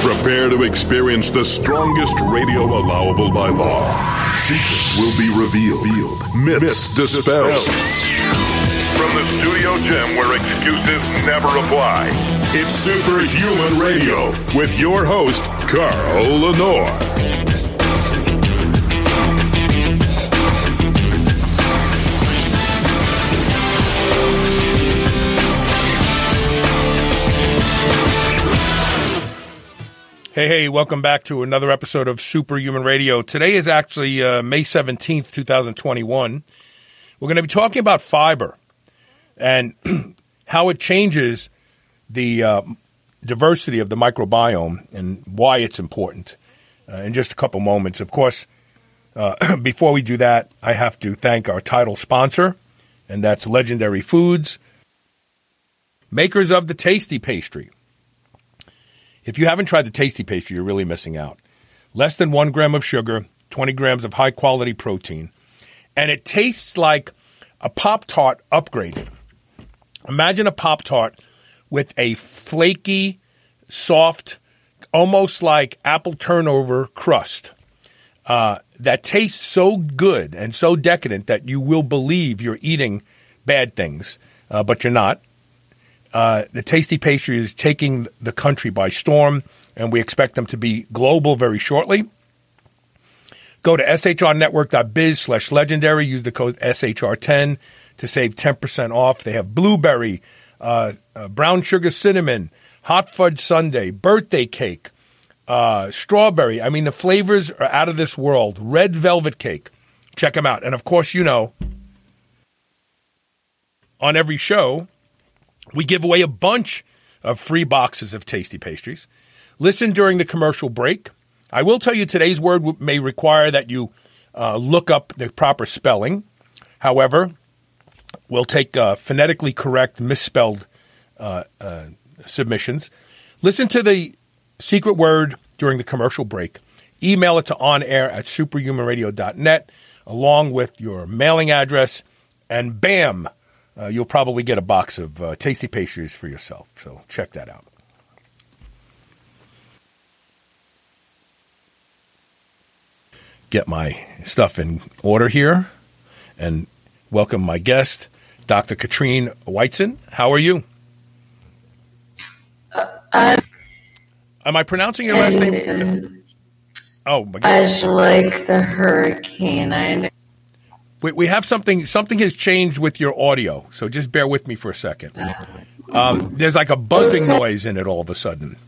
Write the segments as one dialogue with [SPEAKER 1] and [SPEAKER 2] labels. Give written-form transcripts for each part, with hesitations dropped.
[SPEAKER 1] Prepare to experience the strongest radio allowable by law. Secrets will be revealed. Myths dispelled. From the studio gym where excuses never apply, it's Superhuman Radio with your host, Carl Lenore.
[SPEAKER 2] Hey, welcome back to another episode of Superhuman Radio. Today is actually May 17th, 2021. We're going to be talking about fiber and how it changes the diversity of the microbiome and why it's important in just a couple moments. Of course, before we do that, I have to thank our title sponsor, and that's Legendary Foods, makers of the Tasty Pastry. If you haven't tried the Tasty Pastry, you're really missing out. Less than 1 gram of sugar, 20 grams of high-quality protein, and it tastes like a Pop-Tart upgraded. Imagine a Pop-Tart with a flaky, soft, almost like apple turnover crust that tastes so good and so decadent that you will believe you're eating bad things, but you're not. The Tasty Pastry is taking the country by storm, and we expect them to be global very shortly. Go to shrnetwork.biz/legendary. Use the code SHR10 to save 10% off. They have blueberry, brown sugar cinnamon, hot fudge sundae, birthday cake, strawberry. I mean, the flavors are out of this world. Red velvet cake. Check them out. And, of course, you know, on every show, we give away a bunch of free boxes of Tasty Pastries. Listen during the commercial break. I will tell you today's word may require that you look up the proper spelling. However, we'll take phonetically correct misspelled submissions. Listen to the secret word during the commercial break. Email it to onair@superhumanradio.net along with your mailing address, and bam! You'll probably get a box of Tasty Pastries for yourself. So check that out. Get my stuff in order here and welcome my guest, Dr. Katrine Whiteson. How are you? Am I pronouncing your last name? Oh, my God.
[SPEAKER 3] As like the hurricane,
[SPEAKER 2] We have something has changed with your audio, so just bear with me for a second. There's like a buzzing noise in it all of a sudden.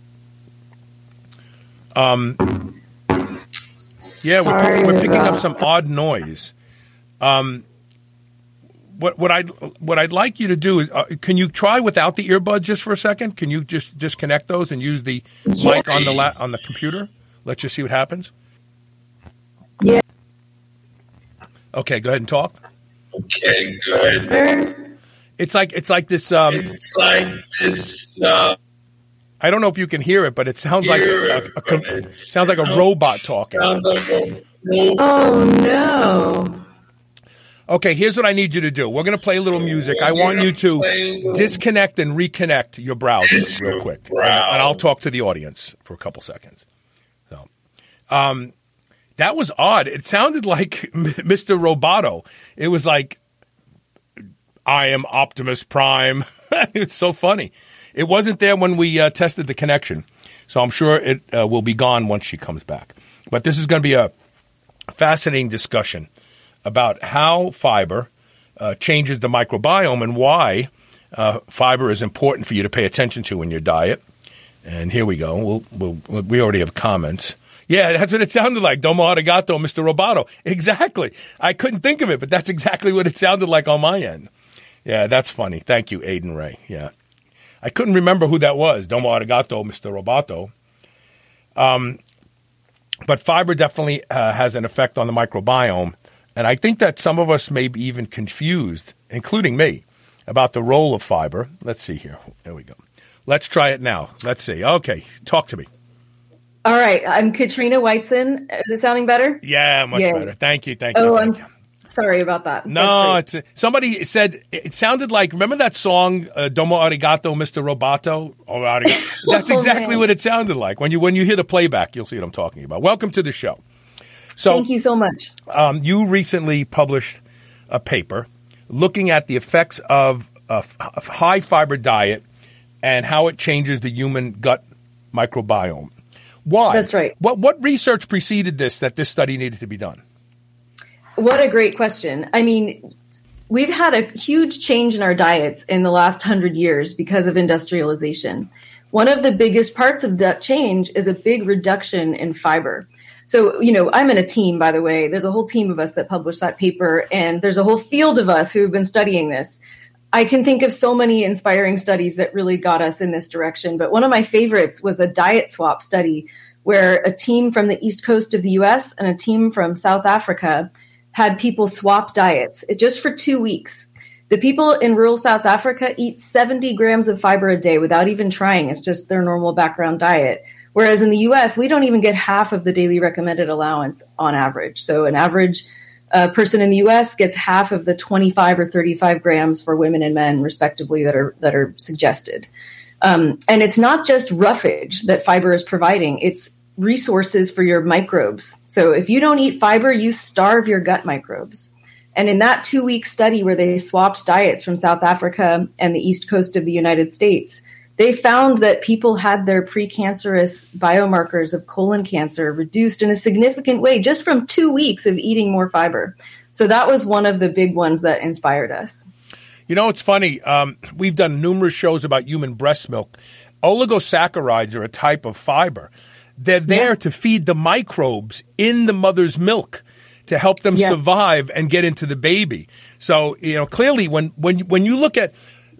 [SPEAKER 2] We're picking up some odd noise. What I'd like you to do is, can you try without the earbuds just for a second? Can you just disconnect those and use the mic on the computer? Let's just see what happens.
[SPEAKER 3] Yeah.
[SPEAKER 2] Okay, go ahead and talk.
[SPEAKER 4] Okay, good.
[SPEAKER 2] It's like this. It's like this. I don't know if you can hear it, but it sounds like sounds like a robot talking.
[SPEAKER 3] Oh no!
[SPEAKER 2] Okay, here's what I need you to do. We're going to play a little music. I want you to disconnect and reconnect your browser real quick, and I'll talk to the audience for a couple seconds. So, that was odd. It sounded like Mr. Roboto. It was like, I am Optimus Prime. It's so funny. It wasn't there when we tested the connection. So I'm sure it will be gone once she comes back. But this is going to be a fascinating discussion about how fiber changes the microbiome and why fiber is important for you to pay attention to in your diet. And here we go. We already have comments. Yeah, that's what it sounded like. Domo arigato, Mr. Roboto. Exactly. I couldn't think of it, but that's exactly what it sounded like on my end. Yeah, that's funny. Thank you, Aiden Ray. Yeah. I couldn't remember who that was. Domo arigato, Mr. Roboto. But fiber definitely has an effect on the microbiome. And I think that some of us may be even confused, including me, about the role of fiber. Let's see here. There we go. Let's try it now. Let's see. Okay, talk to me.
[SPEAKER 3] All right, I'm Katrina Whiteson. Is it sounding better?
[SPEAKER 2] Yeah, much better. Thank you.
[SPEAKER 3] I'm
[SPEAKER 5] Sorry about that.
[SPEAKER 2] No, somebody said it sounded like, remember that song, Domo Arigato, Mr. Roboto? That's exactly what it sounded like. When you hear the playback, you'll see what I'm talking about. Welcome to the show. So,
[SPEAKER 5] thank you so much.
[SPEAKER 2] You recently published a paper looking at the effects of a high fiber diet and how it changes the human gut microbiome. Why?
[SPEAKER 5] That's right.
[SPEAKER 2] What research preceded this that this study needed to be done?
[SPEAKER 5] What a great question. I mean, we've had a huge change in our diets in the last 100 years because of industrialization. One of the biggest parts of that change is a big reduction in fiber. So, I'm in a team, by the way. There's a whole team of us that published that paper, and there's a whole field of us who have been studying this. I can think of so many inspiring studies that really got us in this direction, but one of my favorites was a diet swap study where a team from the East Coast of the US and a team from South Africa had people swap diets just for 2 weeks. The people in rural South Africa eat 70 grams of fiber a day without even trying. It's just their normal background diet. Whereas in the US, we don't even get half of the daily recommended allowance on average. So an average person in the U.S. gets half of the 25 or 35 grams for women and men, respectively, that are suggested. And it's not just roughage that fiber is providing; it's resources for your microbes. So if you don't eat fiber, you starve your gut microbes. And in that 2-week study where they swapped diets from South Africa and the East Coast of the United States, they found that people had their precancerous biomarkers of colon cancer reduced in a significant way just from 2 weeks of eating more fiber. So that was one of the big ones that inspired us.
[SPEAKER 2] It's funny. We've done numerous shows about human breast milk. Oligosaccharides are a type of fiber. They're there to feed the microbes in the mother's milk to help them survive and get into the baby. So, clearly when you look at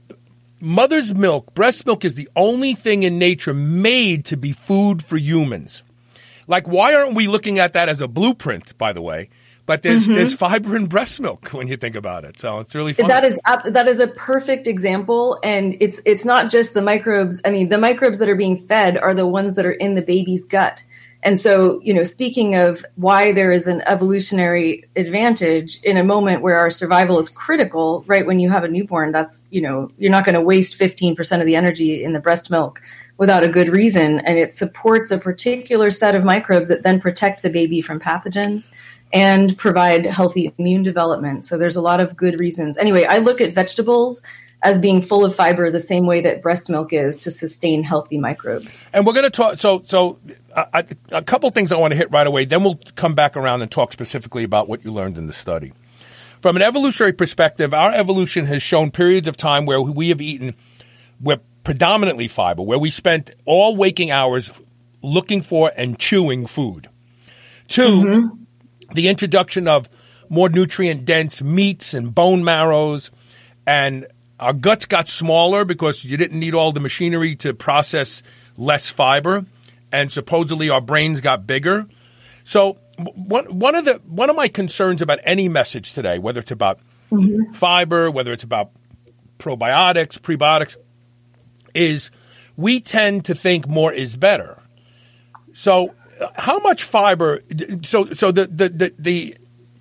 [SPEAKER 2] mother's milk, breast milk is the only thing in nature made to be food for humans. Like, why aren't we looking at that as a blueprint, by the way? But there's fiber in breast milk when you think about it. So it's really fun.
[SPEAKER 5] That is a perfect example. And it's not just the microbes. I mean, the microbes that are being fed are the ones that are in the baby's gut. And so, speaking of why there is an evolutionary advantage in a moment where our survival is critical, right when you have a newborn, that's, you're not going to waste 15% of the energy in the breast milk without a good reason. And it supports a particular set of microbes that then protect the baby from pathogens and provide healthy immune development. So there's a lot of good reasons. Anyway, I look at vegetables as being full of fiber the same way that breast milk is to sustain healthy microbes.
[SPEAKER 2] And we're going to talk, so a couple things I want to hit right away, then we'll come back around and talk specifically about what you learned in the study. From an evolutionary perspective, our evolution has shown periods of time where we have eaten predominantly fiber, where we spent all waking hours looking for and chewing food. Two, the introduction of more nutrient-dense meats and bone marrows, and our guts got smaller because you didn't need all the machinery to process less fiber, and supposedly our brains got bigger. So one of my concerns about any message today, whether it's about fiber, whether it's about probiotics, prebiotics, is we tend to think more is better. So how much fiber? So the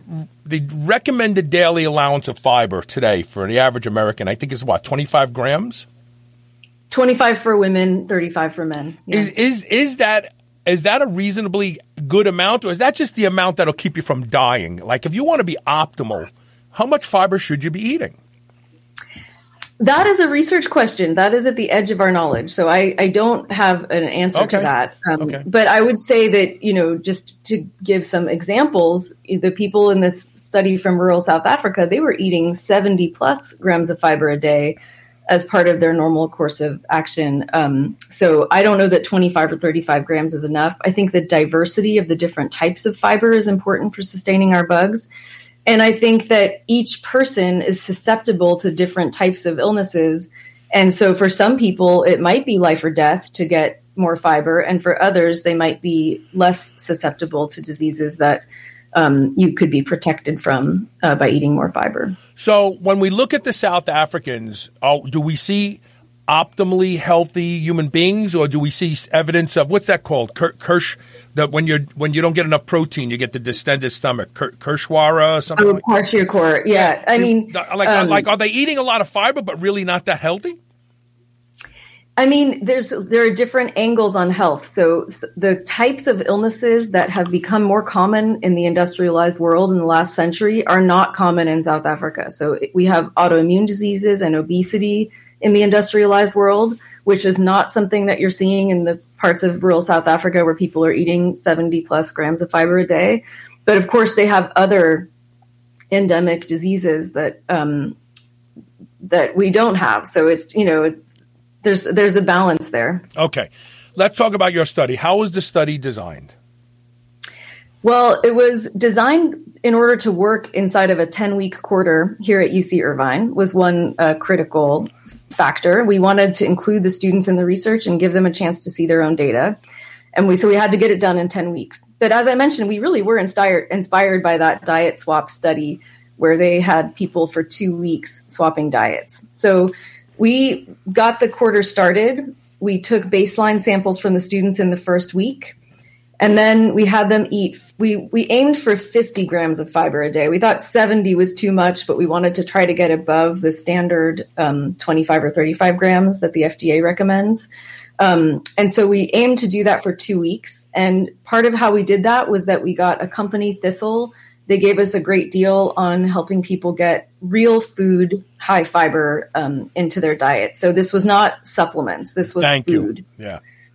[SPEAKER 2] recommended daily allowance of fiber today for the average American, I think, is what, 25 grams?
[SPEAKER 5] 25 for women, 35 for men. Yeah.
[SPEAKER 2] Is that a reasonably good amount, or is that just the amount that'll keep you from dying? Like, if you want to be optimal, how much fiber should you be eating?
[SPEAKER 5] That is a research question. That is at the edge of our knowledge. So I don't have an answer to that. But I would say that, just to give some examples, the people in this study from rural South Africa, they were eating 70 plus grams of fiber a day as part of their normal course of action. So I don't know that 25 or 35 grams is enough. I think the diversity of the different types of fiber is important for sustaining our bugs. And I think that each person is susceptible to different types of illnesses. And so for some people, it might be life or death to get more fiber. And for others, they might be less susceptible to diseases that you could be protected from by eating more fiber.
[SPEAKER 2] So when we look at the South Africans, do we see optimally healthy human beings, or do we see evidence of what's that called? Kirsch, that when you don't get enough protein, you get the distended stomach. Kirschwara or something.
[SPEAKER 5] Kwashiorkor. Yeah, I mean,
[SPEAKER 2] are they eating a lot of fiber but really not that healthy?
[SPEAKER 5] I mean, there are different angles on health. So the types of illnesses that have become more common in the industrialized world in the last century are not common in South Africa. So we have autoimmune diseases and obesity in the industrialized world, which is not something that you're seeing in the parts of rural South Africa where people are eating 70 plus grams of fiber a day. But of course, they have other endemic diseases that that we don't have. So it's, there's a balance there.
[SPEAKER 2] Okay. Let's talk about your study. How was the study designed?
[SPEAKER 5] Well, it was designed in order to work inside of a 10-week quarter here at UC Irvine was one critical factor. We wanted to include the students in the research and give them a chance to see their own data. And so we had to get it done in 10 weeks. But as I mentioned, we really were inspired by that diet swap study where they had people for 2 weeks swapping diets. So we got the quarter started. We took baseline samples from the students in the first week. And then we had them eat. We aimed for 50 grams of fiber a day. We thought 70 was too much, but we wanted to try to get above the standard 25 or 35 grams that the FDA recommends. And so we aimed to do that for 2 weeks. And part of how we did that was that we got a company, Thistle. They gave us a great deal on helping people get real food, high fiber into their diet. So this was not supplements. This was food.
[SPEAKER 2] Yeah.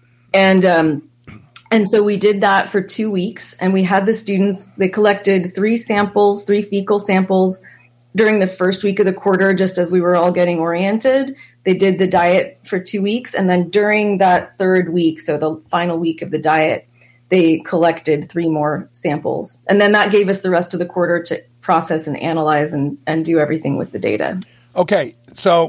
[SPEAKER 5] And so we did that for 2 weeks, and we had the students, they collected 3 fecal samples during the first week of the quarter, just as we were all getting oriented. They did the diet for 2 weeks, and then during that third week, so the final week of the diet, they collected 3 more samples. And then that gave us the rest of the quarter to process and analyze and do everything with the data.
[SPEAKER 2] Okay, so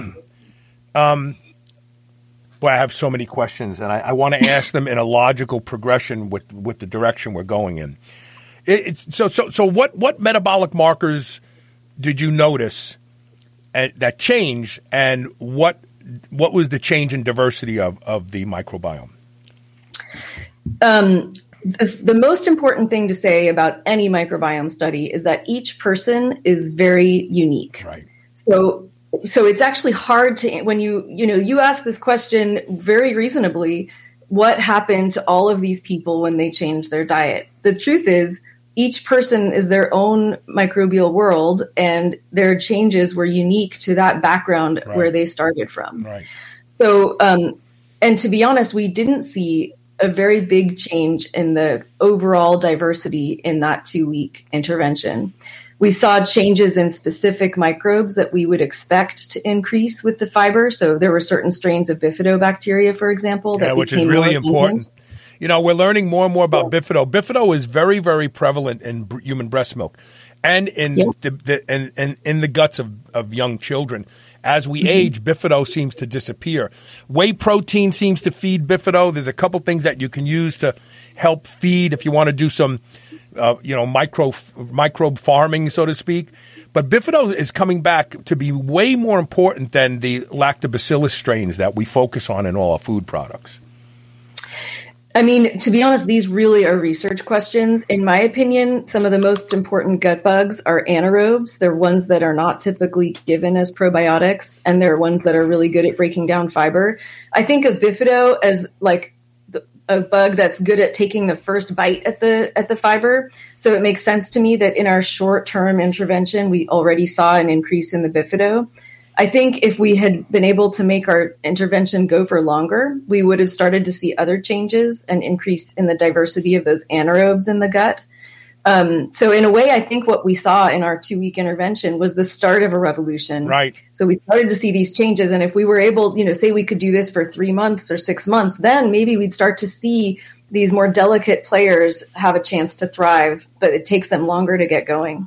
[SPEAKER 2] I have so many questions, and I want to ask them in a logical progression with the direction we're going in. So what metabolic markers did you notice that changed, and what was the change in diversity of the microbiome?
[SPEAKER 5] The most important thing to say about any microbiome study is that each person is very unique.
[SPEAKER 2] Right.
[SPEAKER 5] So it's actually hard to, when you ask this question very reasonably, what happened to all of these people when they changed their diet? The truth is each person is their own microbial world, and their changes were unique to that background where they started from.
[SPEAKER 2] Right.
[SPEAKER 5] So, and to be honest, we didn't see a very big change in the overall diversity in that 2-week intervention. We saw changes in specific microbes that we would expect to increase with the fiber. So there were certain strains of bifidobacteria, for example, that
[SPEAKER 2] which is really important. We're learning more and more about bifido. Bifido is very, very prevalent in human breast milk and in the guts of young children. As we age, bifido seems to disappear. Whey protein seems to feed bifido. There's a couple things that you can use to help feed if you want to do some microbe farming, so to speak. But bifido is coming back to be way more important than the lactobacillus strains that we focus on in all our food products.
[SPEAKER 5] I mean, to be honest, these really are research questions. In my opinion, some of the most important gut bugs are anaerobes. They're ones that are not typically given as probiotics, and they're ones that are really good at breaking down fiber. I think of bifido as like a bug that's good at taking the first bite at the fiber. So it makes sense to me that in our short-term intervention, we already saw an increase in the bifido. I think if we had been able to make our intervention go for longer, we would have started to see other changes and increase in the diversity of those anaerobes in the gut. So in a way, I think what we saw in our 2-week intervention was the start of a revolution.
[SPEAKER 2] Right.
[SPEAKER 5] So we started to see these changes. And if we were able, say we could do this for 3 months or 6 months, then maybe we'd start to see these more delicate players have a chance to thrive, but it takes them longer to get going,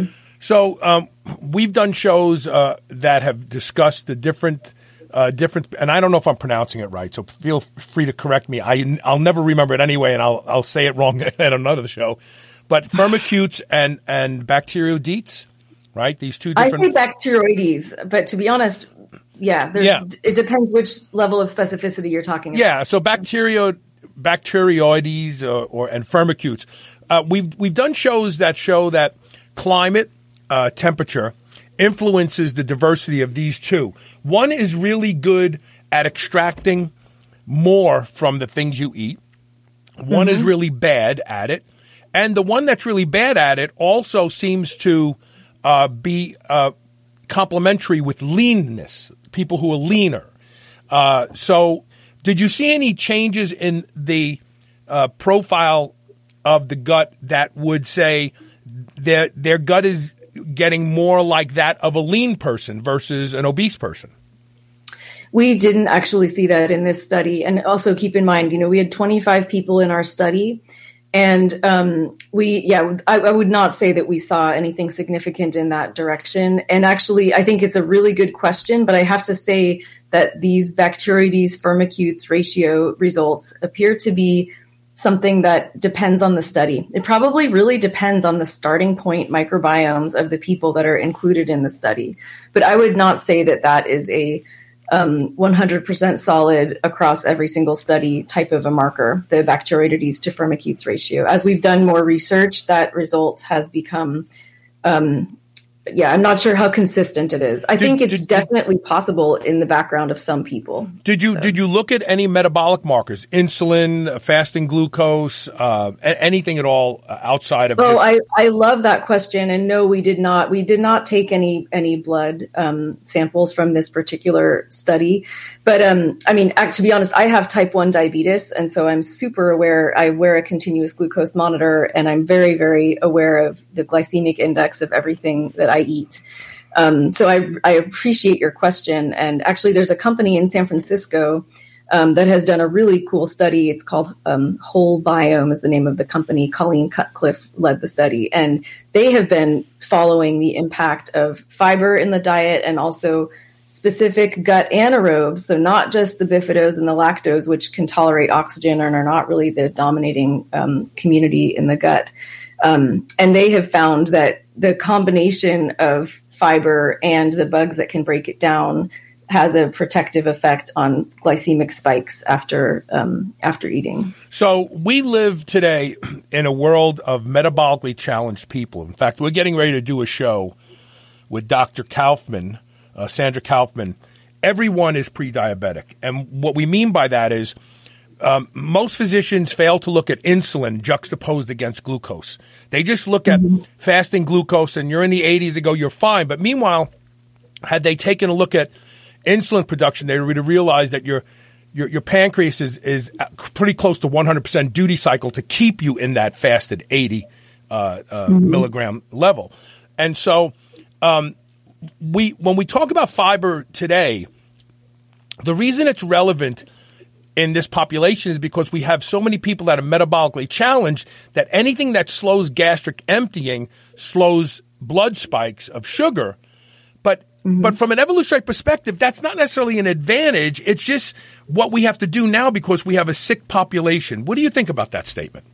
[SPEAKER 2] So we've done shows that have discussed the different, and I don't know if I'm pronouncing it right, so feel free to correct me. I'll never remember it anyway, and I'll say it wrong at another show. But firmicutes and bacteroidetes, right? These two different.
[SPEAKER 5] I say bacteroides, but to be honest, It depends which level of specificity you're talking about.
[SPEAKER 2] Yeah, so bacteroides and firmicutes. We've done shows that show that climate, temperature, influences the diversity of these two. One is really good at extracting more from the things you eat. One is really bad at it. And the one that's really bad at it also seems to be complementary with leanness, people who are leaner. So did you see any changes in the profile of the gut that would say their gut is getting more like that of a lean person versus an obese person?
[SPEAKER 5] We didn't actually see that in this study. And also keep in mind, we had 25 people in our study. And I would not say that we saw anything significant in that direction. And actually, I think it's a really good question, but I have to say that these Bacteroides firmicutes ratio results appear to be something that depends on the study. It probably really depends on the starting point microbiomes of the people that are included in the study. But I would not say that that is a 100% solid across every single study type of a marker, the Bacteroides to firmicutes ratio. As we've done more research, that result has become, I'm not sure how consistent it is. I think it's definitely possible in the background of some people. Did
[SPEAKER 2] you look at any metabolic markers, insulin, fasting glucose, anything at all outside of this?
[SPEAKER 5] I love that question. And no, we did not. We did not take any blood samples from this particular study. But to be honest, I have type 1 diabetes. And so I'm super aware. I wear a continuous glucose monitor, and I'm very, very aware of the glycemic index of everything that I eat. So I appreciate your question. And actually, there's a company in San Francisco that has done a really cool study. It's called Whole Biome is the name of the company. Colleen Cutcliffe led the study. And they have been following the impact of fiber in the diet and also specific gut anaerobes. So not just the bifidose and the lactose, which can tolerate oxygen and are not really the dominating community in the gut. And they have found that the combination of fiber and the bugs that can break it down has a protective effect on glycemic spikes after eating.
[SPEAKER 2] So we live today in a world of metabolically challenged people. In fact, we're getting ready to do a show with Dr. Kaufman, Sandra Kaufman. Everyone is pre-diabetic. And what we mean by that is most physicians fail to look at insulin juxtaposed against glucose. They just look at fasting glucose, and you're in the 80s, they go, you're fine. But meanwhile, had they taken a look at insulin production, they would have realized that your pancreas is pretty close to 100% duty cycle to keep you in that fasted 80 milligram level. And so when we talk about fiber today, the reason it's relevant in this population is because we have so many people that are metabolically challenged that anything that slows gastric emptying slows blood spikes of sugar. But from an evolutionary perspective, that's not necessarily an advantage. It's just what we have to do now because we have a sick population. What do you think about that statement?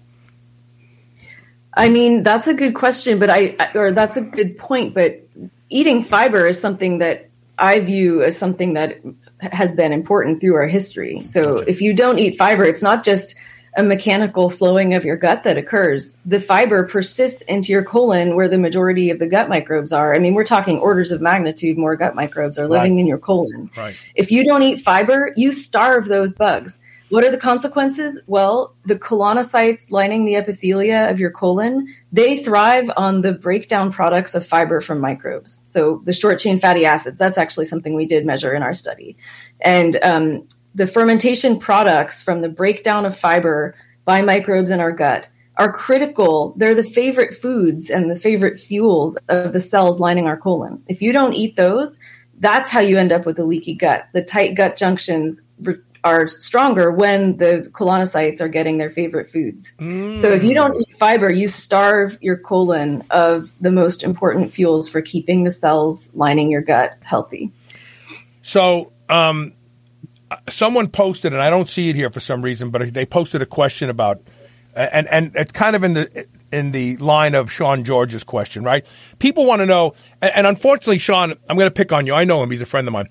[SPEAKER 5] I mean, that's a good question, but that's a good point. But eating fiber is something that I view as something that has been important through our history. So if you don't eat fiber, it's not just a mechanical slowing of your gut that occurs. The fiber persists into your colon where the majority of the gut microbes are. I mean, we're talking orders of magnitude more gut microbes are living in your colon. Right. If you don't eat fiber, you starve those bugs. What are the consequences? Well, the colonocytes lining the epithelia of your colon, they thrive on the breakdown products of fiber from microbes. So the short chain fatty acids, that's actually something we did measure in our study. And the fermentation products from the breakdown of fiber by microbes in our gut are critical. They're the favorite foods and the favorite fuels of the cells lining our colon. If you don't eat those, that's how you end up with a leaky gut. The tight gut junctions are stronger when the colonocytes are getting their favorite foods. So if you don't eat fiber, you starve your colon of the most important fuels for keeping the cells lining your gut healthy.
[SPEAKER 2] So someone posted, and I don't see it here for some reason, but they posted a question about, and it's kind of in the line of Sean George's question, right? People want to know, and unfortunately, Sean, I'm going to pick on you. I know him. He's a friend of mine.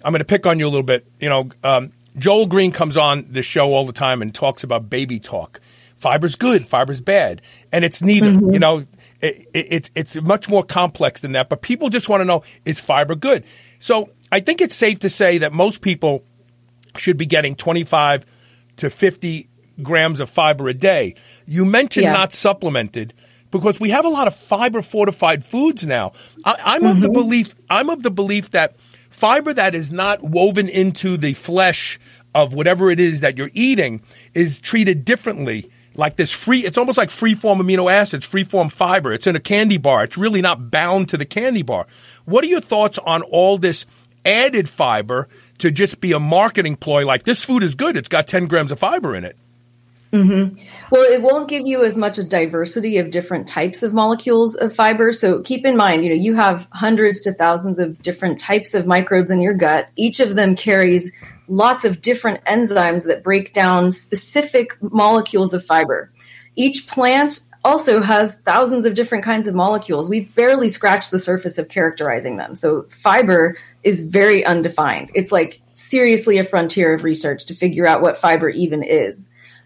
[SPEAKER 2] I'm going to pick on you a little bit. Joel Green comes on the show all the time and talks about baby talk. Fiber's good, fiber's bad, and it's neither.
[SPEAKER 5] Mm-hmm.
[SPEAKER 2] It's much more complex than that. But people just want to know, is fiber good? So I think it's safe to say that most people should be getting 25 to 50 grams of fiber a day. You mentioned not supplemented, because we have a lot of fiber fortified foods now. I'm of the belief that fiber that is not woven into the flesh of whatever it is that you're eating is treated differently. Like this it's almost like free-form amino acids, free-form fiber. It's in a candy bar. It's really not bound to the candy bar. What are your thoughts on all this added fiber to just be a marketing ploy? Like, this food is good. It's got 10 grams of fiber in it.
[SPEAKER 5] Mm-hmm. Well, it won't give you as much a diversity of different types of molecules of fiber. So keep in mind, you have hundreds to thousands of different types of microbes in your gut. Each of them carries lots of different enzymes that break down specific molecules of fiber. Each plant also has thousands of different kinds of molecules. We've barely scratched the surface of characterizing them. So fiber is very undefined. It's like seriously a frontier of research to figure out what fiber even is.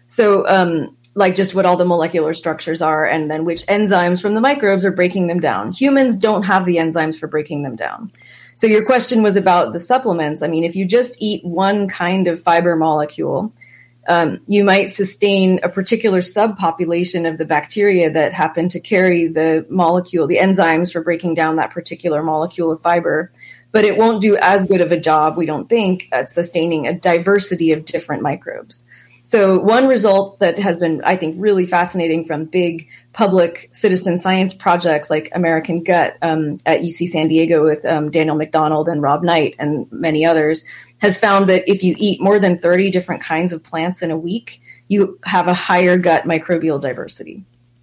[SPEAKER 5] So like just what all the molecular structures are, and then which enzymes from the microbes are breaking them down. Humans don't have the enzymes for breaking them down. So your question was about the supplements. I mean, if you just eat one kind of fiber molecule, you might sustain a particular subpopulation of the bacteria that happen to carry the molecule, the enzymes for breaking down that particular molecule of fiber. But it won't do as good of a job, we don't think, at sustaining a diversity of different microbes. So one result that has been, I think, really fascinating from big public citizen science projects like American Gut at UC San Diego with Daniel McDonald and Rob Knight and many others, has found that if you eat more than 30 different kinds of plants in a week, you have a higher gut microbial diversity.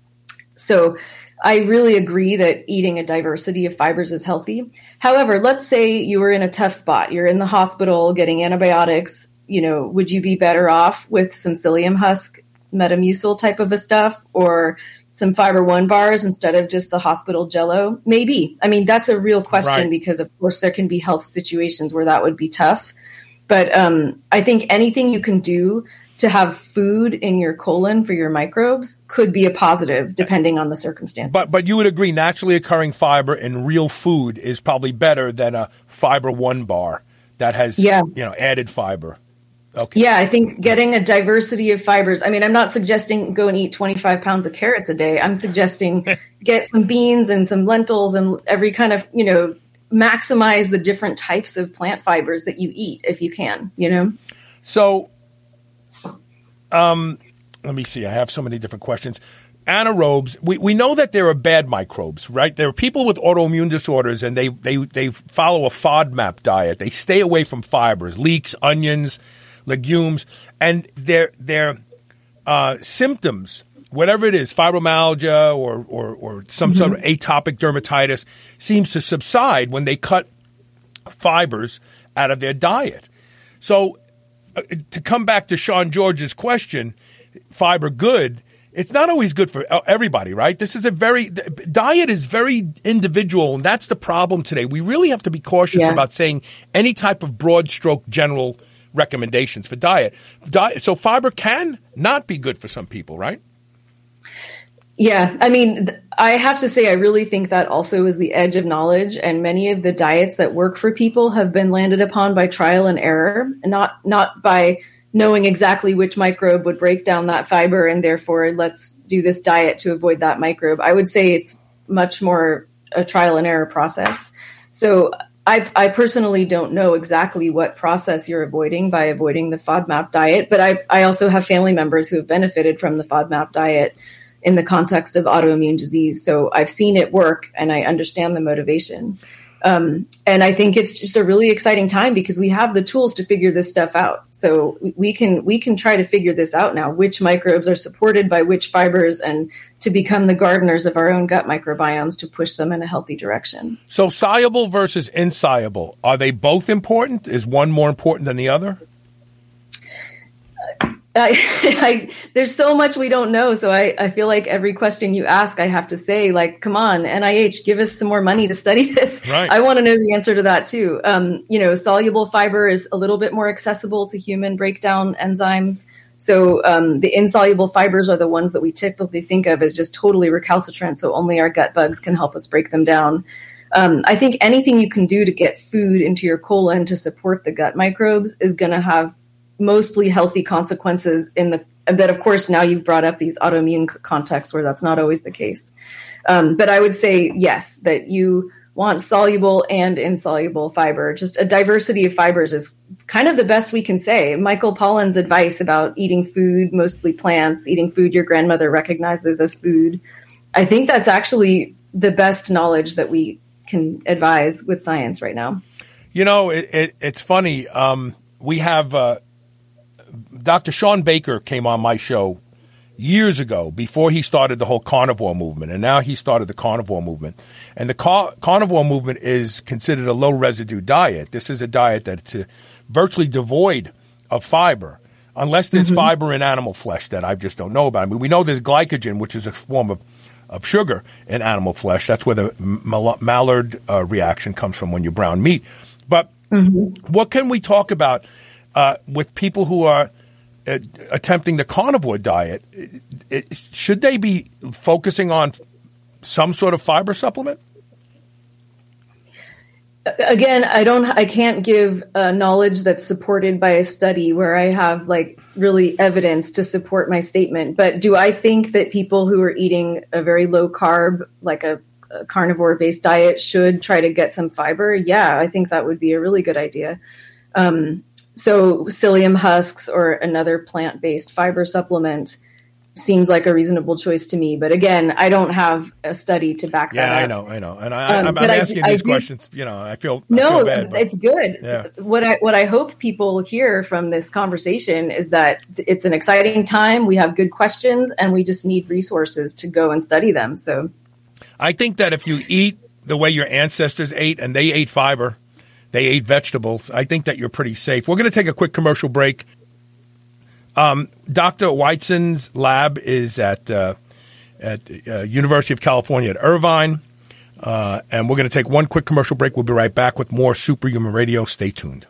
[SPEAKER 5] So I really agree that eating a diversity of fibers is healthy. However, let's say you were in a tough spot. You're in the hospital getting antibiotics. Would you be better off with some psyllium husk Metamucil type of a stuff, or some Fiber One bars instead of just the hospital Jello? Maybe. I mean, that's a real question, right? Because of course there can be health situations where that would be tough. But I think anything you can do to have food in your colon for your microbes could be a positive depending on the circumstances.
[SPEAKER 2] But you would agree naturally occurring fiber in real food is probably better than a Fiber One bar that has added fiber. Okay.
[SPEAKER 5] Yeah, I think getting a diversity of fibers. I mean, I'm not suggesting go and eat 25 pounds of carrots a day. I'm suggesting get some beans and some lentils and every kind of, maximize the different types of plant fibers that you eat if you can,
[SPEAKER 2] So, let me see. I have so many different questions. Anaerobes, we know that there are bad microbes, right? There are people with autoimmune disorders, and they follow a FODMAP diet. They stay away from fibers, leeks, onions, legumes, and their symptoms, whatever it is, fibromyalgia or some sort of atopic dermatitis, seems to subside when they cut fibers out of their diet. So to come back to Sean George's question, fiber good, it's not always good for everybody, right? Diet is very individual, and that's the problem today. We really have to be cautious about saying any type of broad stroke general recommendations for diet. So fiber can not be good for some people, right?
[SPEAKER 5] Yeah. I mean, I have to say, I really think that also is the edge of knowledge. And many of the diets that work for people have been landed upon by trial and error, and not by knowing exactly which microbe would break down that fiber, and therefore let's do this diet to avoid that microbe. I would say it's much more a trial and error process. So I personally don't know exactly what process you're avoiding by avoiding the FODMAP diet, but I also have family members who have benefited from the FODMAP diet in the context of autoimmune disease. So I've seen it work, and I understand the motivation. And I think it's just a really exciting time because we have the tools to figure this stuff out. So we can try to figure this out now, which microbes are supported by which fibers, and to become the gardeners of our own gut microbiomes to push them in a healthy direction.
[SPEAKER 2] So soluble versus insoluble, are they both important? Is one more important than the other?
[SPEAKER 5] There's so much we don't know. So I feel like every question you ask, I have to say, like, come on, NIH, give us some more money to study this.
[SPEAKER 2] Right.
[SPEAKER 5] I want to know the answer to that too. Soluble fiber is a little bit more accessible to human breakdown enzymes. So the insoluble fibers are the ones that we typically think of as just totally recalcitrant. So only our gut bugs can help us break them down. I think anything you can do to get food into your colon to support the gut microbes is going to have mostly healthy consequences but of course now you've brought up these autoimmune contexts where that's not always the case. But I would say yes, that you want soluble and insoluble fiber. Just a diversity of fibers is kind of the best we can say. Michael Pollan's advice about eating food, mostly plants, eating food your grandmother recognizes as food. I think that's actually the best knowledge that we can advise with science right now.
[SPEAKER 2] It's funny. We have Dr. Sean Baker came on my show years ago before he started the whole carnivore movement, and now he started the carnivore movement. And the carnivore movement is considered a low-residue diet. This is a diet that's virtually devoid of fiber, unless there's fiber in animal flesh that I just don't know about. I mean, we know there's glycogen, which is a form of sugar in animal flesh. That's where the Maillard reaction comes from when you brown meat. But what can we talk about with people who are attempting the carnivore diet? Should they be focusing on some sort of fiber supplement?
[SPEAKER 5] Again, I can't give knowledge that's supported by a study where I have like really evidence to support my statement. But do I think that people who are eating a very low carb, like a carnivore based diet, should try to get some fiber? Yeah, I think that would be a really good idea. So psyllium husks or another plant-based fiber supplement seems like a reasonable choice to me. But again, I don't have a study to back that up.
[SPEAKER 2] Yeah, I know. And I'm asking these questions, I feel bad.
[SPEAKER 5] It's good.
[SPEAKER 2] Yeah.
[SPEAKER 5] What I hope people hear from this conversation is that it's an exciting time. We have good questions and we just need resources to go and study them. So
[SPEAKER 2] I think that if you eat the way your ancestors ate and they ate fiber, they ate vegetables, I think that you're pretty safe. We're going to take a quick commercial break. Dr. Weizen's lab is at University of California at Irvine, and we're going to take one quick commercial break. We'll be right back with more Superhuman Radio. Stay tuned.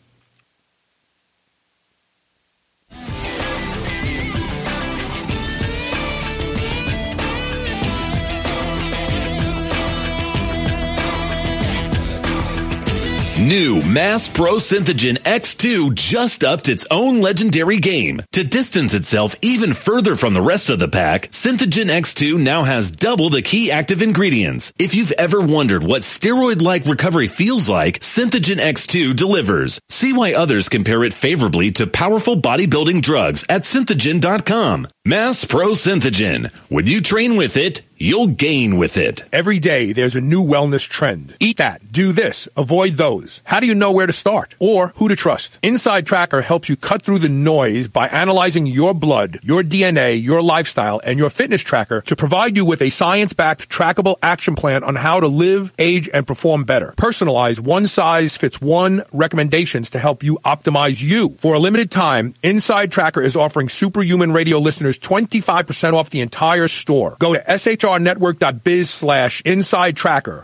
[SPEAKER 6] New Mass Pro Synthogen X2 just upped its own legendary game. To distance itself even further from the rest of the pack, Synthogen X2 now has double the key active ingredients. If you've ever wondered what steroid-like recovery feels like, Synthogen X2 delivers. See why others compare it favorably to powerful bodybuilding drugs at Synthogen.com. Mass Pro Synthogen. When you train with it, you'll gain with it.
[SPEAKER 2] Every day, there's a new wellness trend. Eat that, do this, avoid those. How do you know where to start or who to trust? Inside Tracker helps you cut through the noise by analyzing your blood, your DNA, your lifestyle, and your fitness tracker to provide you with a science-backed, trackable action plan on how to live, age, and perform better. Personalized, one-size-fits-one recommendations to help you optimize you. For a limited time, Inside Tracker is offering Superhuman Radio listeners 25% off the entire store. Go to shrnetwork.biz/inside tracker,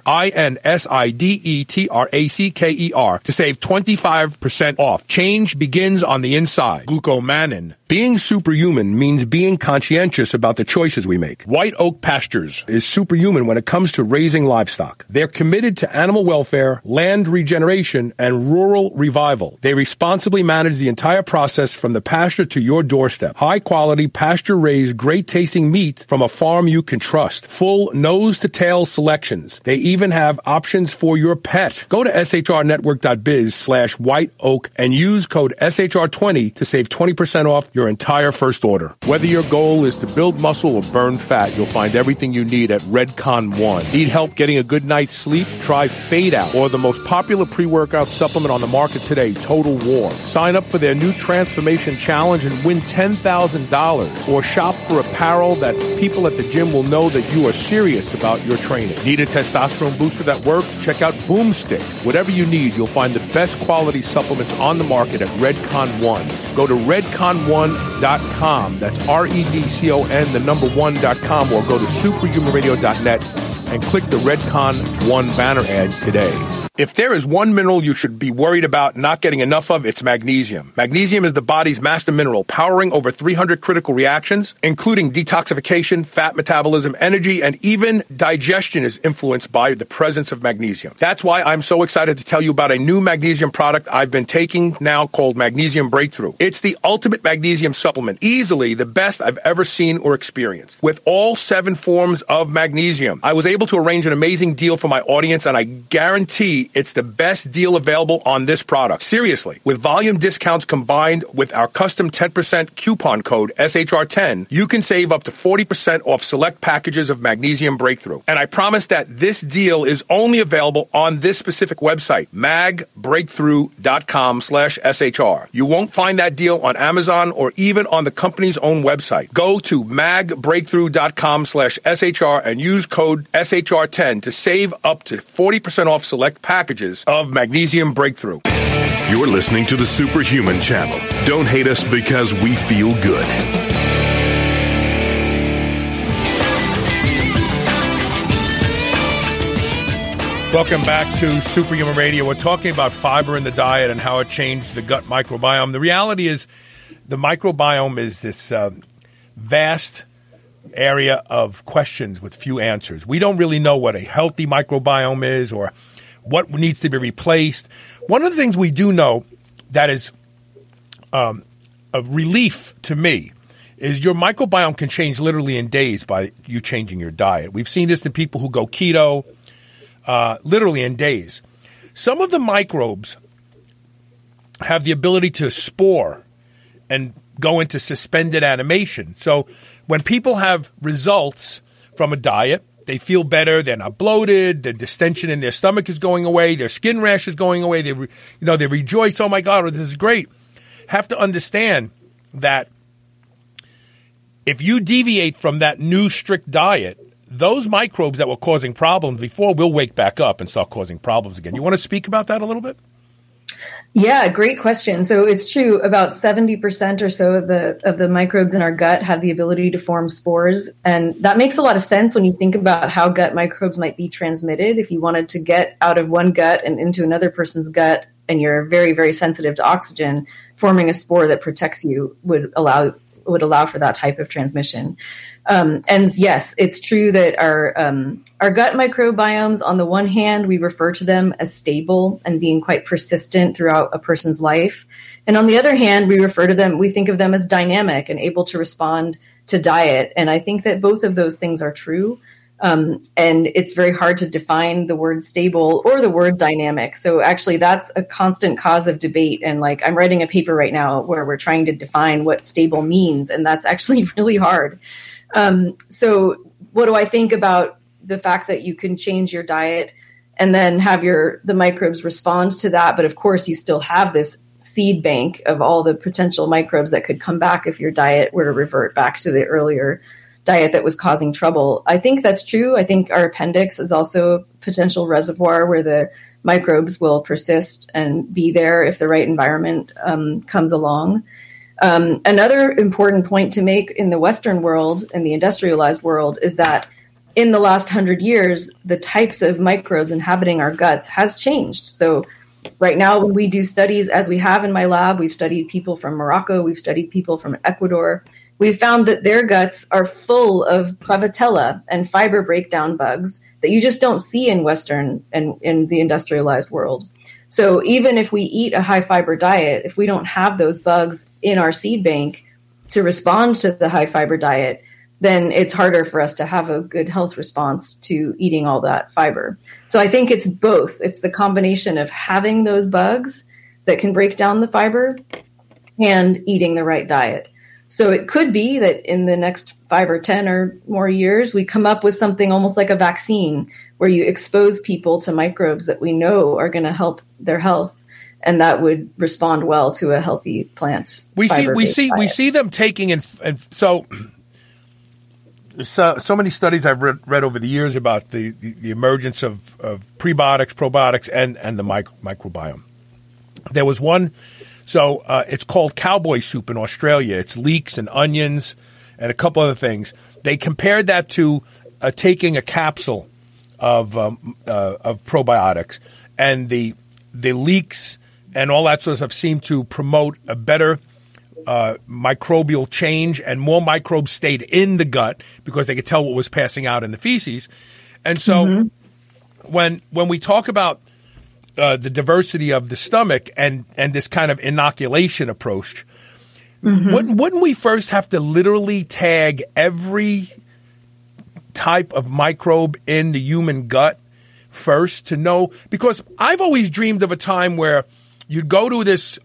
[SPEAKER 2] INSIDETRACKER, to save 25% off. Change begins on the inside. Glucomannan. Being superhuman means being conscientious about the choices we make. White Oak Pastures is superhuman when it comes to raising livestock. They're committed to animal welfare, land regeneration, and rural revival. They responsibly manage the entire process from the pasture to your doorstep. High-quality, pasture-raised, great-tasting meat from a farm you can trust. Full nose-to-tail selections. They even have options for your pet. Go to shrnetwork.biz/whiteoak and use code SHR20 to save 20% off your entire first order. Whether your goal is to build muscle or burn fat, you'll find everything you need at Redcon One. Need help getting a good night's sleep? Try Fade Out, or the most popular pre-workout supplement on the market today, Total War. Sign up for their new Transformation Challenge and win $10,000, or shop for apparel that people at the gym will know that that you are serious about your training. Need a testosterone booster that works? Check out Boomstick. Whatever you need, you'll find the best quality supplements on the market at Redcon One. Go to redcon1.com. That's REDCON, the number 1.com, or go to superhumanradio.net and click the Redcon One banner ad today. If there is one mineral you should be worried about not getting enough of, it's magnesium. Magnesium is the body's master mineral, powering over 300 critical reactions, including detoxification, fat metabolism, energy, and even digestion is influenced by the presence of magnesium. That's why I'm so excited to tell you about a new magnesium product I've been taking now called Magnesium Breakthrough. It's the ultimate magnesium supplement, easily the best I've ever seen or experienced. With all 7 forms of magnesium, I was able to arrange an amazing deal for my audience, and I guarantee it's the best deal available on this product. Seriously, with volume discounts combined with our custom 10% coupon code SHR10, you can save up to 40% off select packages of Magnesium Breakthrough. And I promise that this deal is only available on this specific website, magbreakthrough.com/SHR. You won't find that deal on Amazon or even on the company's own website. Go to magbreakthrough.com/SHR and use code SHR10 to save up to 40% off select packages of Magnesium Breakthrough.
[SPEAKER 1] You're listening to the Superhuman Channel. Don't hate us because we feel good.
[SPEAKER 2] Welcome back to Superhuman Radio. We're talking about fiber in the diet and how it changed the gut microbiome. The reality is the microbiome is this vast area of questions with few answers. We don't really know what a healthy microbiome is or what needs to be replaced. One of the things we do know that is a relief to me is your microbiome can change literally in days by you changing your diet. We've seen this in people who go keto, literally in days. Some of the microbes have the ability to spore and go into suspended animation. So when people have results from a diet, they feel better, they're not bloated, the distension in their stomach is going away, their skin rash is going away, they rejoice, oh my God, this is great. Have to understand that if you deviate from that new strict diet, those microbes that were causing problems before will wake back up and start causing problems again. You want to speak about that a little bit?
[SPEAKER 5] Yeah, great question. So it's true, about 70% or so of the microbes in our gut have the ability to form spores. And that makes a lot of sense when you think about how gut microbes might be transmitted. If you wanted to get out of one gut and into another person's gut, and you're very, very sensitive to oxygen, forming a spore that protects you would allow for that type of transmission. And yes, it's true that our gut microbiomes, on the one hand, we refer to them as stable and being quite persistent throughout a person's life. And on the other hand, we think of them as dynamic and able to respond to diet. And I think that both of those things are true. And it's very hard to define the word stable or the word dynamic. So actually that's a constant cause of debate. And I'm writing a paper right now where we're trying to define what stable means. And that's actually really hard. So what do I think about the fact that you can change your diet and then have the microbes respond to that? But of course you still have this seed bank of all the potential microbes that could come back if your diet were to revert back to the earlier diet that was causing trouble. I think that's true. I think our appendix is also a potential reservoir where the microbes will persist and be there if the right environment comes along. Another important point to make in the Western world, in the industrialized world, is that in the last 100 years, the types of microbes inhabiting our guts has changed. So right now, when we do studies, as we have in my lab, we've studied people from Morocco, we've studied people from Ecuador. We've found that their guts are full of Prevotella and fiber breakdown bugs that you just don't see in Western and in the industrialized world. So even if we eat a high fiber diet, if we don't have those bugs in our seed bank to respond to the high fiber diet, then it's harder for us to have a good health response to eating all that fiber. So I think it's both. It's the combination of having those bugs that can break down the fiber and eating the right diet. So it could be that in the next 5 or 10 or more years, we come up with something almost like a vaccine where you expose people to microbes that we know are going to help their health, and that would respond well to a healthy plant.
[SPEAKER 2] We see them taking and so so many studies I've read over the years about the emergence of prebiotics, probiotics, and the microbiome. There was one, so it's called cowboy soup in Australia. It's leeks and onions and a couple other things. They compared that to taking a capsule of probiotics, and the leeks and all that sort of stuff seemed to promote a better microbial change, and more microbes stayed in the gut because they could tell what was passing out in the feces. And so when we talk about the diversity of the stomach and this kind of inoculation approach, wouldn't we first have to literally tag every type of microbe in the human gut first to know? Because I've always dreamed of a time where you'd go to this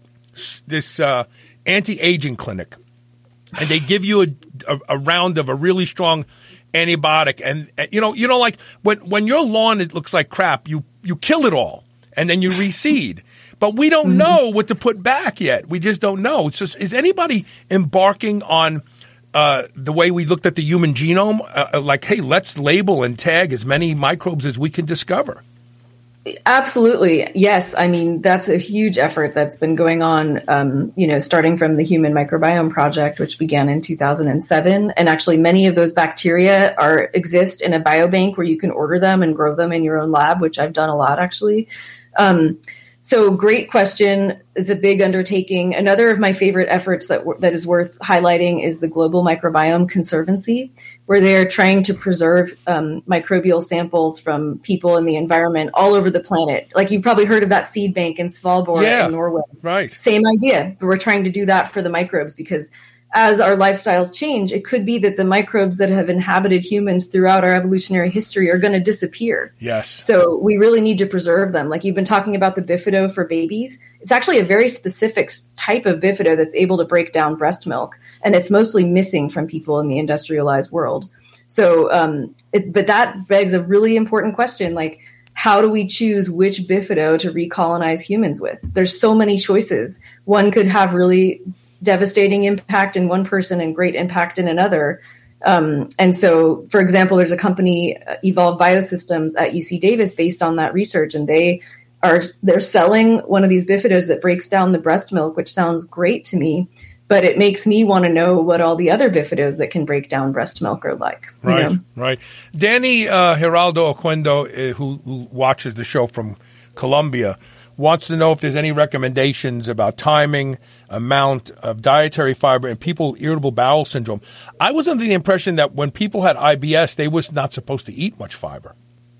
[SPEAKER 2] anti-aging clinic, and they give you a round of a really strong antibiotic, and you know, like when your lawn it looks like crap, you kill it all, and then you reseed. But we don't know what to put back yet. We just don't know. It's just, is anybody embarking on the way we looked at the human genome? Like, hey, let's label and tag as many microbes as we can discover.
[SPEAKER 5] Absolutely. Yes. I mean, that's a huge effort that's been going on, starting from the Human Microbiome Project, which began in 2007. And actually, many of those bacteria exist in a biobank where you can order them and grow them in your own lab, which I've done a lot, actually. So great question. It's a big undertaking. Another of my favorite efforts that is worth highlighting is the Global Microbiome Conservancy, where they're trying to preserve microbial samples from people in the environment all over the planet. Like, you've probably heard of that seed bank in Svalbard in Norway.
[SPEAKER 2] Right.
[SPEAKER 5] Same idea. But we're trying to do that for the microbes, because as our lifestyles change, it could be that the microbes that have inhabited humans throughout our evolutionary history are going to disappear.
[SPEAKER 2] Yes.
[SPEAKER 5] So we really need to preserve them. Like, you've been talking about the bifido for babies. It's actually a very specific type of bifido that's able to break down breast milk, and it's mostly missing from people in the industrialized world. So, but that begs a really important question, like, how do we choose which bifido to recolonize humans with? There's so many choices. One could have really devastating impact in one person and great impact in another. And so, for example, there's a company, Evolve Biosystems at UC Davis, based on that research, and they're selling one of these bifidos that breaks down the breast milk, which sounds great to me, but it makes me want to know what all the other bifidos that can break down breast milk are like.
[SPEAKER 2] Right, right. Danny Geraldo Oquendo, who watches the show from Colombia, wants to know if there's any recommendations about timing, amount of dietary fiber in people with irritable bowel syndrome. I was under the impression that when people had IBS, they was not supposed to eat much fiber.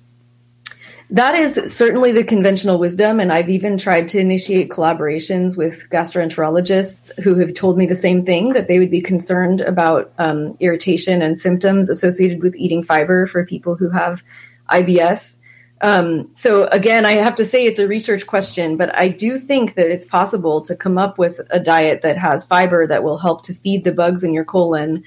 [SPEAKER 5] That is certainly the conventional wisdom, and I've even tried to initiate collaborations with gastroenterologists who have told me the same thing, that they would be concerned about irritation and symptoms associated with eating fiber for people who have IBS. So again, I have to say it's a research question, but I do think that it's possible to come up with a diet that has fiber that will help to feed the bugs in your colon.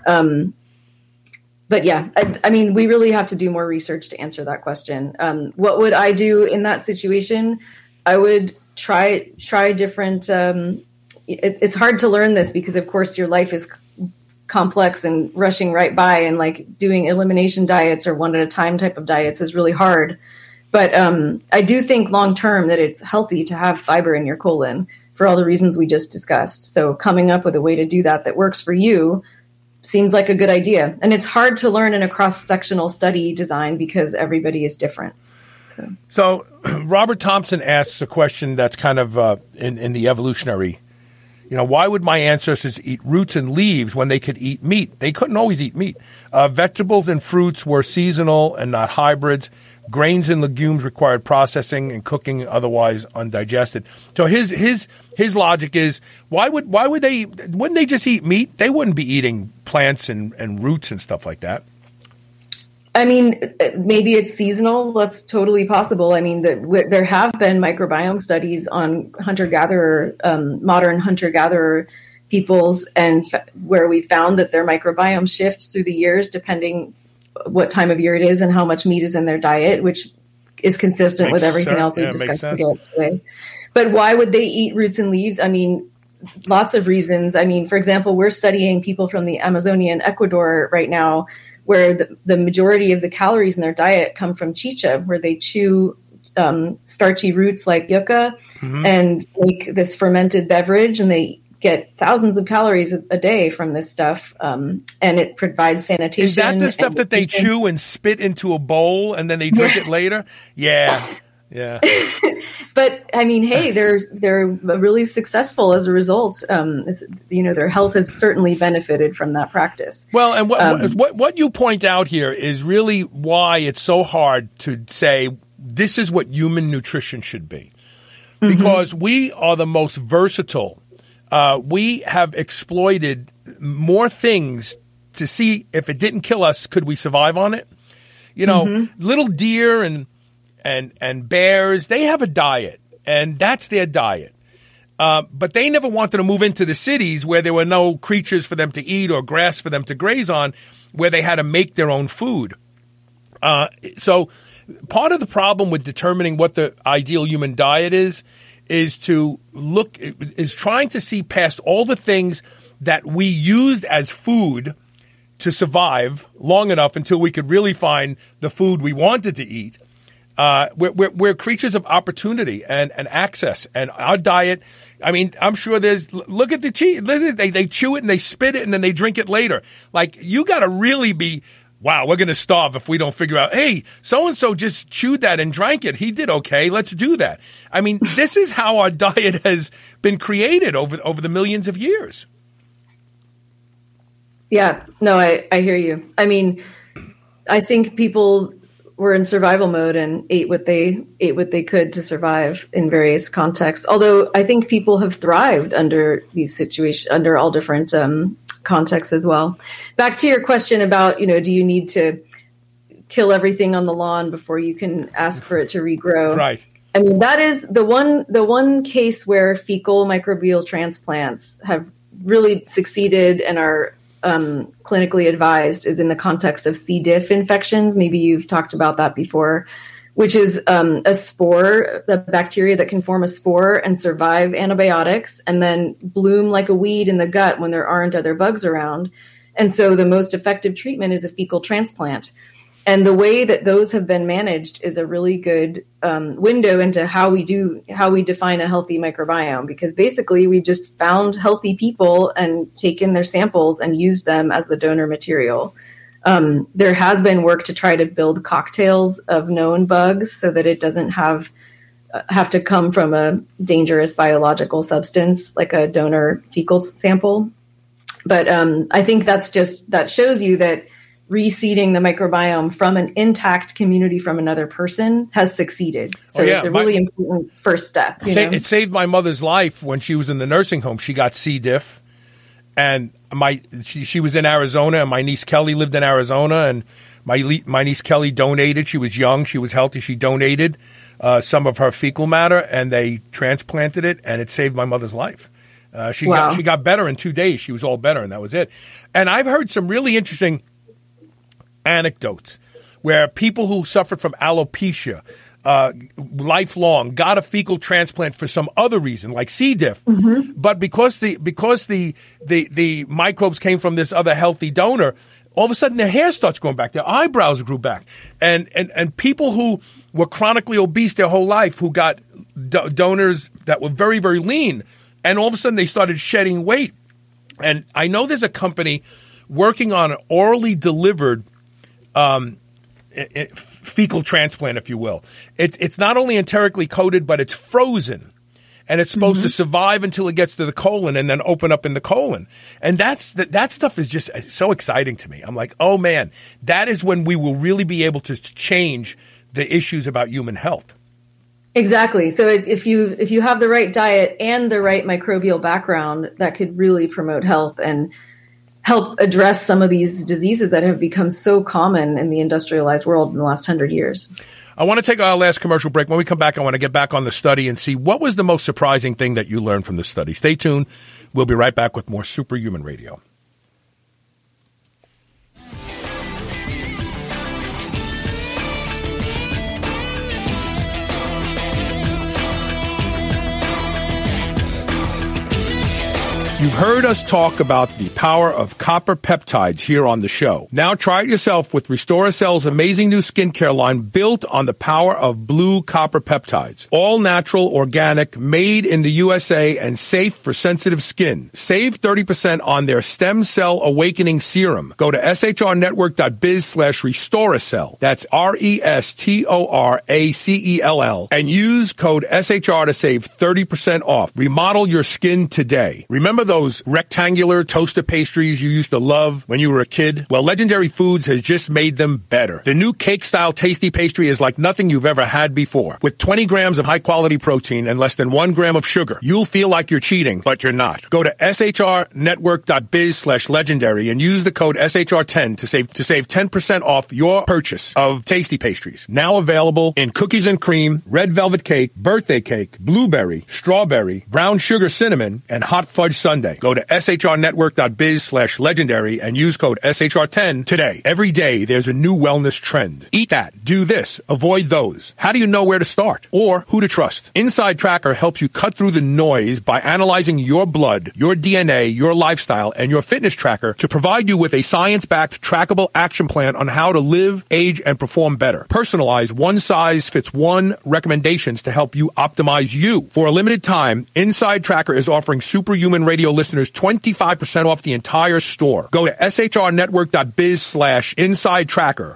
[SPEAKER 5] But yeah, I mean, we really have to do more research to answer that question. What would I do in that situation? I would try different. It's hard to learn this because, of course, your life is complex and rushing right by, and like doing elimination diets or one at a time type of diets is really hard. But I do think long term that it's healthy to have fiber in your colon for all the reasons we just discussed. So coming up with a way to do that works for you seems like a good idea. And it's hard to learn in a cross-sectional study design because everybody is different.
[SPEAKER 2] So Robert Thompson asks a question that's kind of in the evolutionary. Why would my ancestors eat roots and leaves when they could eat meat? They couldn't always eat meat. Vegetables and fruits were seasonal and not hybrids. Grains and legumes required processing and cooking, otherwise undigested. So his logic is, wouldn't they just eat meat? They wouldn't be eating plants and roots and stuff like that.
[SPEAKER 5] I mean, maybe it's seasonal. That's totally possible. I mean, there have been microbiome studies on hunter-gatherer, modern hunter-gatherer peoples, and where we found that their microbiome shifts through the years depending what time of year it is and how much meat is in their diet, which is consistent with everything else we've discussed today. But why would they eat roots and leaves? I mean, lots of reasons. I mean, for example, we're studying people from the Amazonia in Ecuador right now, where the majority of the calories in their diet come from chicha, where they chew starchy roots like yucca and make this fermented beverage, and they get thousands of calories a day from this stuff, and it provides sanitation.
[SPEAKER 2] Is that the stuff that they chew and spit into a bowl and then they drink it later? Yeah. But
[SPEAKER 5] I mean, hey, they're really successful as a result. Their health has certainly benefited from that practice.
[SPEAKER 2] Well, and what you point out here is really why it's so hard to say this is what human nutrition should be, because we are the most versatile. We have exploited more things to see if it didn't kill us, could we survive on it? You know, little deer and bears, they have a diet, and that's their diet. But they never wanted to move into the cities where there were no creatures for them to eat or grass for them to graze on, where they had to make their own food. So part of the problem with determining what the ideal human diet is trying to see past all the things that we used as food to survive long enough until we could really find the food we wanted to eat. We're creatures of opportunity and access, and our diet. I mean, I'm sure look at the cheese. They chew it and they spit it and then they drink it later. Like, you got to really be, wow, we're going to starve if we don't figure out, hey, so-and-so just chewed that and drank it. He did okay. Let's do that. I mean, this is how our diet has been created over the millions of years.
[SPEAKER 5] Yeah, no, I hear you. I mean, I think people were in survival mode and ate what they could to survive in various contexts. Although I think people have thrived under these situations, under all different contexts as well. Back to your question about, do you need to kill everything on the lawn before you can ask for it to regrow?
[SPEAKER 2] Right.
[SPEAKER 5] I mean, that is the one case where fecal microbial transplants have really succeeded and are clinically advised is in the context of C. diff infections. Maybe you've talked about that before, which is a spore, a bacteria that can form a spore and survive antibiotics and then bloom like a weed in the gut when there aren't other bugs around. And so the most effective treatment is a fecal transplant. And the way that those have been managed is a really good window into how we define a healthy microbiome, because basically we've just found healthy people and taken their samples and used them as the donor material. There has been work to try to build cocktails of known bugs so that it doesn't have to come from a dangerous biological substance like a donor fecal sample. But I think that shows you that reseeding the microbiome from an intact community from another person has succeeded. So it's a really important first step.
[SPEAKER 2] It saved my mother's life when she was in the nursing home. She got C. diff, and she was in Arizona, and my niece Kelly lived in Arizona, and my niece Kelly donated. She was young. She was healthy. She donated some of her fecal matter, and they transplanted it, and it saved my mother's life. She got better in 2 days. She was all better, and that was it. And I've heard some really interesting anecdotes where people who suffered from alopecia lifelong got a fecal transplant for some other reason, like C. diff, but because the microbes came from this other healthy donor, all of a sudden their hair starts growing back, their eyebrows grew back, and people who were chronically obese their whole life, who got donors that were very, very lean, and all of a sudden they started shedding weight. And I know there's a company working on an orally delivered fecal transplant, if you will. It's not only enterically coated, but it's frozen. And it's supposed to survive until it gets to the colon and then open up in the colon. And that stuff is just so exciting to me. I'm like, oh man, that is when we will really be able to change the issues about human health.
[SPEAKER 5] Exactly. So if you have the right diet and the right microbial background, that could really promote health and help address some of these diseases that have become so common in the industrialized world in the last 100 years.
[SPEAKER 2] I want to take our last commercial break. When we come back, I want to get back on the study and see what was the most surprising thing that you learned from the study. Stay tuned. We'll be right back with more Superhuman Radio. You've heard us talk about the power of copper peptides here on the show. Now try it yourself with Restoracell's amazing new skincare line built on the power of blue copper peptides. All natural, organic, made in the USA, and safe for sensitive skin. Save 30% on their Stem Cell Awakening Serum. Go to shrnetwork.biz/Restoracell. That's RESTORACELL. And use code SHR to save 30% off. Remodel your skin today. Remember those rectangular toaster pastries you used to love when you were a kid? Well, Legendary Foods has just made them better. The new cake-style tasty pastry is like nothing you've ever had before. With 20 grams of high-quality protein and less than 1 gram of sugar, you'll feel like you're cheating, but you're not. Go to shrnetwork.biz/legendary and use the code SHR10 to save 10% off your purchase of tasty pastries. Now available in cookies and cream, red velvet cake, birthday cake, blueberry, strawberry, brown sugar cinnamon, and hot fudge sundae. Go to shrnetwork.biz/legendary and use code SHR10 today. Every day there's a new wellness trend. Eat that. Do this. Avoid those. How do you know where to start or who to trust? Inside Tracker helps you cut through the noise by analyzing your blood, your DNA, your lifestyle, and your fitness tracker to provide you with a science-backed trackable action plan on how to live, age, and perform better. Personalized one-size-fits-one recommendations to help you optimize you. For a limited time, Inside Tracker is offering Superhuman Radio listeners 25% off the entire store. Go to shrnetwork.biz/inside tracker,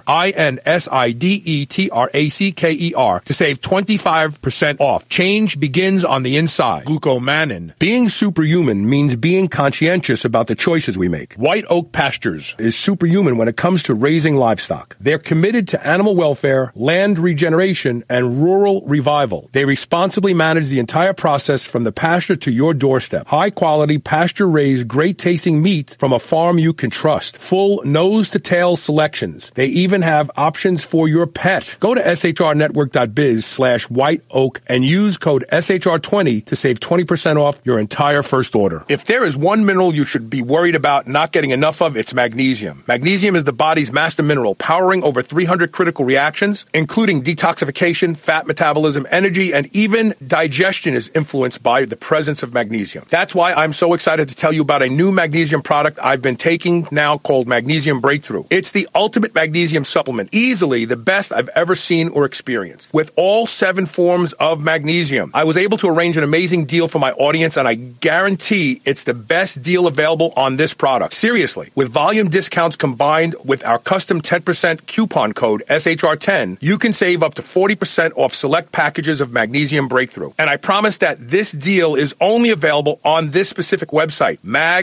[SPEAKER 2] INSIDETRACKER, to save 25% off. Change begins on the inside. Glucomannan. Being superhuman means being conscientious about the choices we make. White Oak Pastures is superhuman when it comes to raising livestock. They're committed to animal welfare, land regeneration, and rural revival. They responsibly manage the entire process from the pasture to your doorstep. High quality, pasture-raised, great-tasting meat from a farm you can trust. Full nose-to-tail selections. They even have options for your pet. Go to shrnetwork.biz/white oak and use code SHR20 to save 20% off your entire first order. If there is one mineral you should be worried about not getting enough of, it's magnesium. Magnesium is the body's master mineral, powering over 300 critical reactions, including detoxification, fat metabolism, energy, and even digestion is influenced by the presence of magnesium. That's why I'm so excited to tell you about a new magnesium product I've been taking now called Magnesium Breakthrough. It's the ultimate magnesium supplement, easily the best I've ever seen or experienced. With all 7 forms of magnesium, I was able to arrange an amazing deal for my audience, and I guarantee it's the best deal available on this product. Seriously, with volume discounts combined with our custom 10% coupon code SHR10, you can save up to 40% off select packages of Magnesium Breakthrough. And I promise that this deal is only available on this specific website,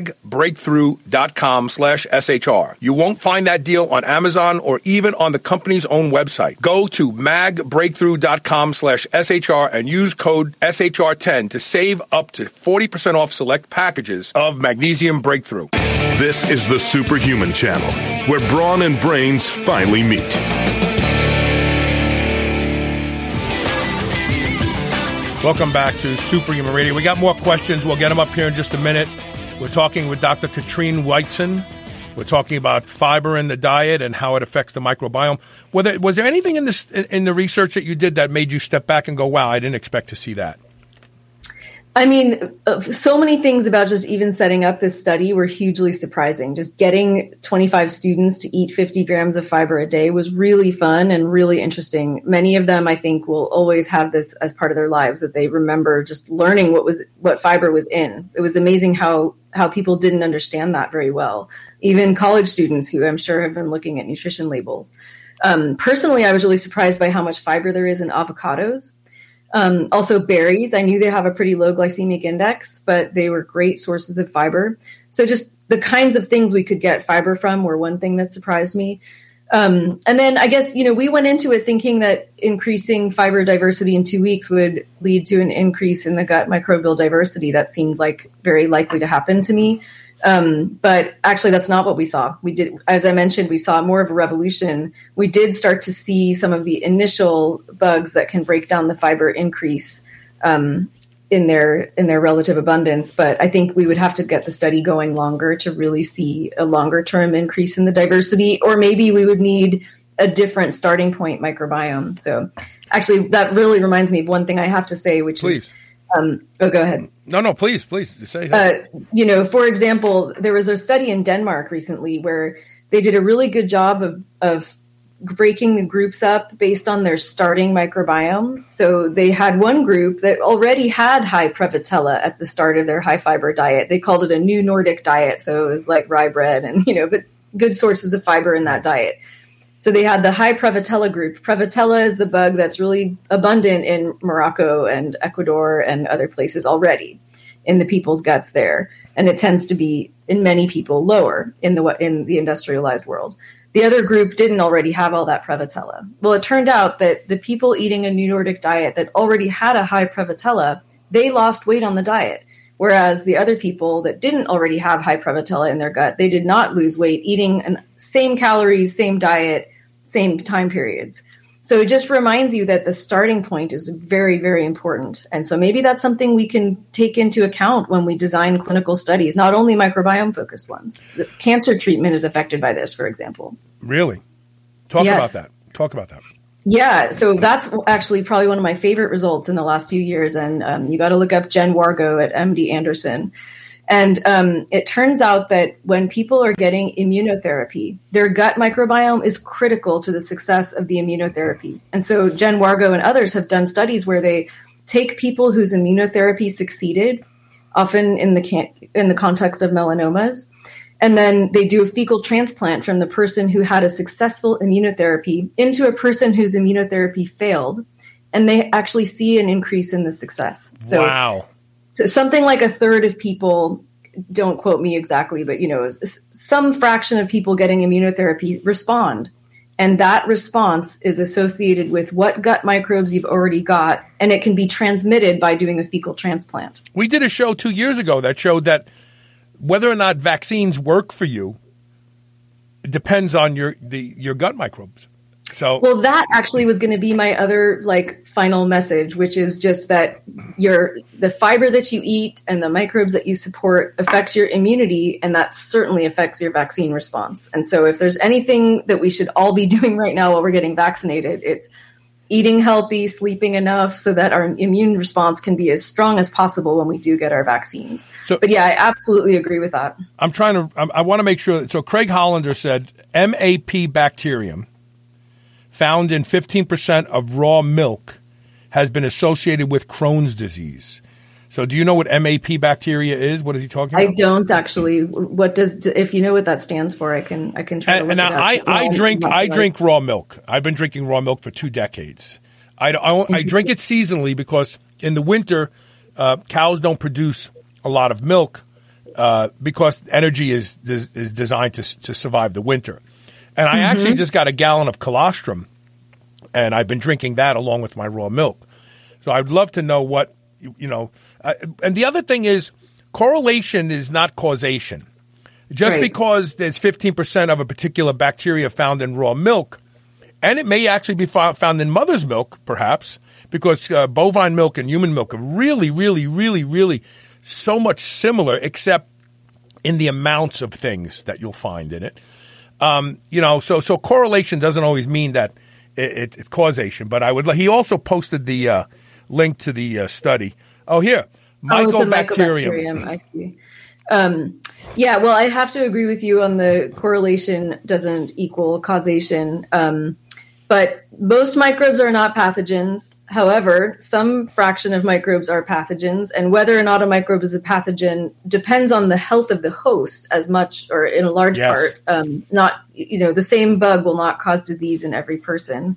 [SPEAKER 2] magbreakthrough.com/SHR. You won't find that deal on Amazon or even on the company's own website. Go to magbreakthrough.com/SHR and use code SHR10 to save up to 40% off select packages of Magnesium Breakthrough.
[SPEAKER 1] This is the Superhuman Channel, where brawn and brains finally meet.
[SPEAKER 2] Welcome back to Superhuman Radio. We got more questions. We'll get them up here in just a minute. We're talking with Dr. Katrine Whiteson. We're talking about fiber in the diet and how it affects the microbiome. Was there anything in the research that you did that made you step back and go, wow, I didn't expect to see that?
[SPEAKER 5] I mean, so many things about just even setting up this study were hugely surprising. Just getting 25 students to eat 50 grams of fiber a day was really fun and really interesting. Many of them, I think, will always have this as part of their lives, that they remember just learning what fiber was in. It was amazing how people didn't understand that very well. Even college students who I'm sure have been looking at nutrition labels. Personally, I was really surprised by how much fiber there is in avocados. Also berries. I knew they have a pretty low glycemic index, but they were great sources of fiber. So just the kinds of things we could get fiber from were one thing that surprised me. And then I guess, we went into it thinking that increasing fiber diversity in 2 weeks would lead to an increase in the gut microbial diversity. That seemed like very likely to happen to me. But actually that's not what we saw. We did, as I mentioned, we saw more of a revolution. We did start to see some of the initial bugs that can break down the fiber increase, in their relative abundance. But I think we would have to get the study going longer to really see a longer term increase in the diversity, or maybe we would need a different starting point microbiome. So actually that really reminds me of one thing I have to say, which
[SPEAKER 2] Please.
[SPEAKER 5] is, Go ahead.
[SPEAKER 2] No, please say.
[SPEAKER 5] For example, there was a study in Denmark recently where they did a really good job of breaking the groups up based on their starting microbiome. So they had one group that already had high Prevotella at the start of their high fiber diet. They called it a new Nordic diet. So it was like rye bread and, but good sources of fiber in that diet. So they had the high Prevotella group. Prevotella is the bug that's really abundant in Morocco and Ecuador and other places already in the people's guts there. And it tends to be in many people lower in the industrialized world. The other group didn't already have all that Prevotella. Well, it turned out that the people eating a new Nordic diet that already had a high Prevotella, they lost weight on the diet. Whereas the other people that didn't already have high Prevotella in their gut, they did not lose weight eating same calories, same diet, same time periods. So it just reminds you that the starting point is very, very important. And so maybe that's something we can take into account when we design clinical studies, not only microbiome-focused ones. The cancer treatment is affected by this, for example.
[SPEAKER 2] Really? Talk about that.
[SPEAKER 5] Yeah, so that's actually probably one of my favorite results in the last few years. And you got to look up Jen Wargo at MD Anderson. And it turns out that when people are getting immunotherapy, their gut microbiome is critical to the success of the immunotherapy. And so Jen Wargo and others have done studies where they take people whose immunotherapy succeeded, often in the context of melanomas, and then they do a fecal transplant from the person who had a successful immunotherapy into a person whose immunotherapy failed, and they actually see an increase in the success.
[SPEAKER 2] Wow.
[SPEAKER 5] So something like a third of people, don't quote me exactly, but some fraction of people getting immunotherapy respond. And that response is associated with what gut microbes you've already got, and it can be transmitted by doing a fecal transplant.
[SPEAKER 2] We did a show 2 years ago that showed that whether or not vaccines work for you depends on your gut microbes. So,
[SPEAKER 5] well, that actually was going to be my other final message, which is just that the fiber that you eat and the microbes that you support affect your immunity, and that certainly affects your vaccine response. And so if there's anything that we should all be doing right now while we're getting vaccinated, it's eating healthy, sleeping enough so that our immune response can be as strong as possible when we do get our vaccines. But yeah, I absolutely agree with that.
[SPEAKER 2] I want to make sure. So Craig Hollander said MAP bacterium found in 15% of raw milk has been associated with Crohn's disease. So do you know what MAP bacteria is? What is he talking about?
[SPEAKER 5] I don't actually. If you know what that stands for, I can try to look it up.
[SPEAKER 2] I drink raw milk. I've been drinking raw milk for 2 decades. I drink it seasonally because in the winter, cows don't produce a lot of milk because energy is designed to survive the winter. And I actually just got a gallon of colostrum, and I've been drinking that along with my raw milk. So I'd love to know what, and the other thing is correlation is not causation. Just because there's 15% of a particular bacteria found in raw milk, and it may actually be found in mother's milk, perhaps, because bovine milk and human milk are really, really, really, really so much similar, except in the amounts of things that you'll find in it. So correlation doesn't always mean that it's causation. But he also posted the link to the study. Oh, here, Mycobacterium.
[SPEAKER 5] I see. Yeah, well, I have to agree with you on the correlation doesn't equal causation. But most microbes are not pathogens. However, some fraction of microbes are pathogens, and whether or not a microbe is a pathogen depends on the health of the host as much, or in a large part. The same bug will not cause disease in every person.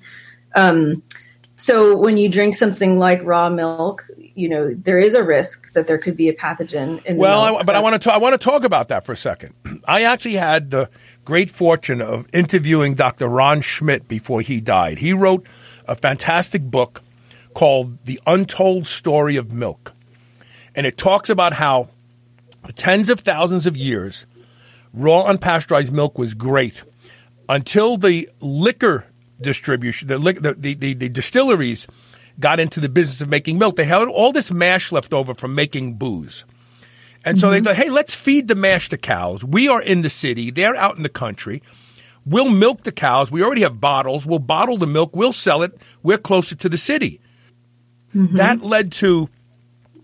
[SPEAKER 5] So when you drink something like raw milk, there is a risk that there could be a pathogen in the milk.
[SPEAKER 2] I want to talk about that for a second. I actually had the great fortune of interviewing Dr. Ron Schmidt before he died. He wrote a fantastic book called The Untold Story of Milk. And it talks about how for tens of thousands of years, raw unpasteurized milk was great until the liquor distribution, the distilleries got into the business of making milk. They had all this mash left over from making booze. And so they thought, hey, let's feed the mash to cows. We are in the city. They're out in the country. We'll milk the cows. We already have bottles. We'll bottle the milk. We'll sell it. We're closer to the city. That led to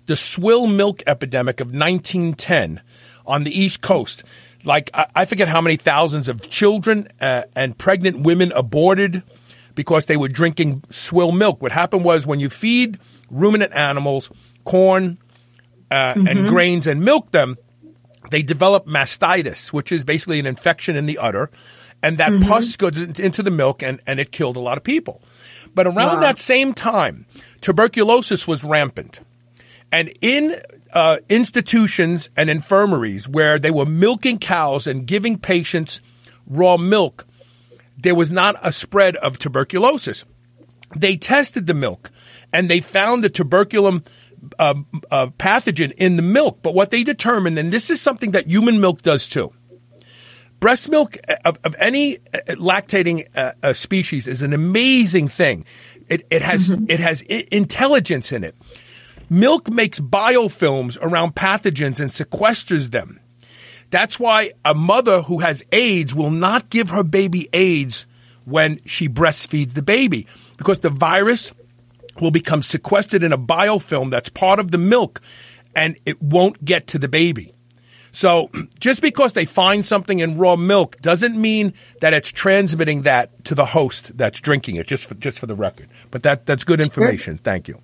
[SPEAKER 2] the swill milk epidemic of 1910 on the East Coast. Like, I forget how many thousands of children and pregnant women aborted because they were drinking swill milk. What happened was when you feed ruminant animals corn and grains and milk them, they develop mastitis, which is basically an infection in the udder. And that pus goes into the milk, and it killed a lot of people. But around that same time, tuberculosis was rampant. And in institutions and infirmaries where they were milking cows and giving patients raw milk, there was not a spread of tuberculosis. They tested the milk, and they found the tuberculum pathogen in the milk. But what they determined, and this is something that human milk does too, breast milk of any lactating species is an amazing thing. It has intelligence in it. Milk makes biofilms around pathogens and sequesters them. That's why a mother who has AIDS will not give her baby AIDS when she breastfeeds the baby, because the virus will become sequestered in a biofilm that's part of the milk, and it won't get to the baby. So just because they find something in raw milk doesn't mean that it's transmitting that to the host that's drinking it, just for the record. But that's good information. Sure. Thank you.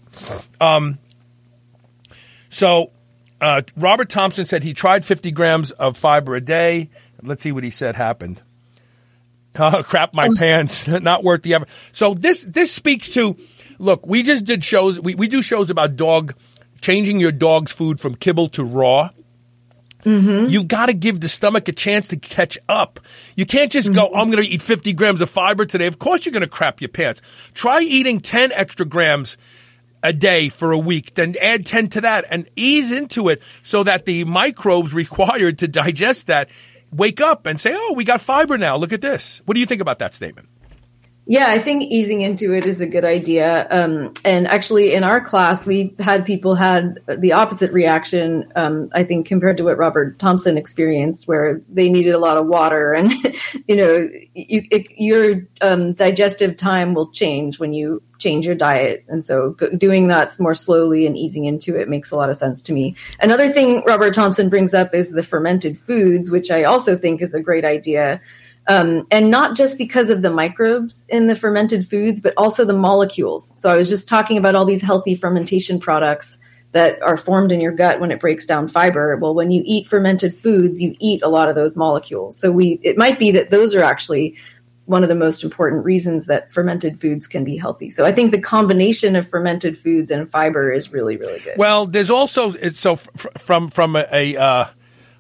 [SPEAKER 2] So Robert Thompson said he tried 50 grams of fiber a day. Let's see what he said happened. Oh, crap my pants. Not worth the effort. So this speaks to, look, we just did shows. We do shows about changing your dog's food from kibble to raw. You've got to give the stomach a chance to catch up. You can't just go, I'm going to eat 50 grams of fiber today. Of course you're going to crap your pants. Try eating 10 extra grams a day for a week, then add 10 to that and ease into it so that the microbes required to digest that wake up and say, oh, we got fiber now. Look at this. What do you think about that statement?
[SPEAKER 5] Yeah, I think easing into it is a good idea. And actually in our class, we had people had the opposite reaction, I think, compared to what Robert Thompson experienced, where they needed a lot of water. And, your digestive time will change when you change your diet. And so doing that more slowly and easing into it makes a lot of sense to me. Another thing Robert Thompson brings up is the fermented foods, which I also think is a great idea. And not just because of the microbes in the fermented foods, but also the molecules. So I was just talking about all these healthy fermentation products that are formed in your gut when it breaks down fiber. Well, when you eat fermented foods, you eat a lot of those molecules. So it might be that those are actually one of the most important reasons that fermented foods can be healthy. So I think the combination of fermented foods and fiber is really, really good.
[SPEAKER 2] Well, there's also, from a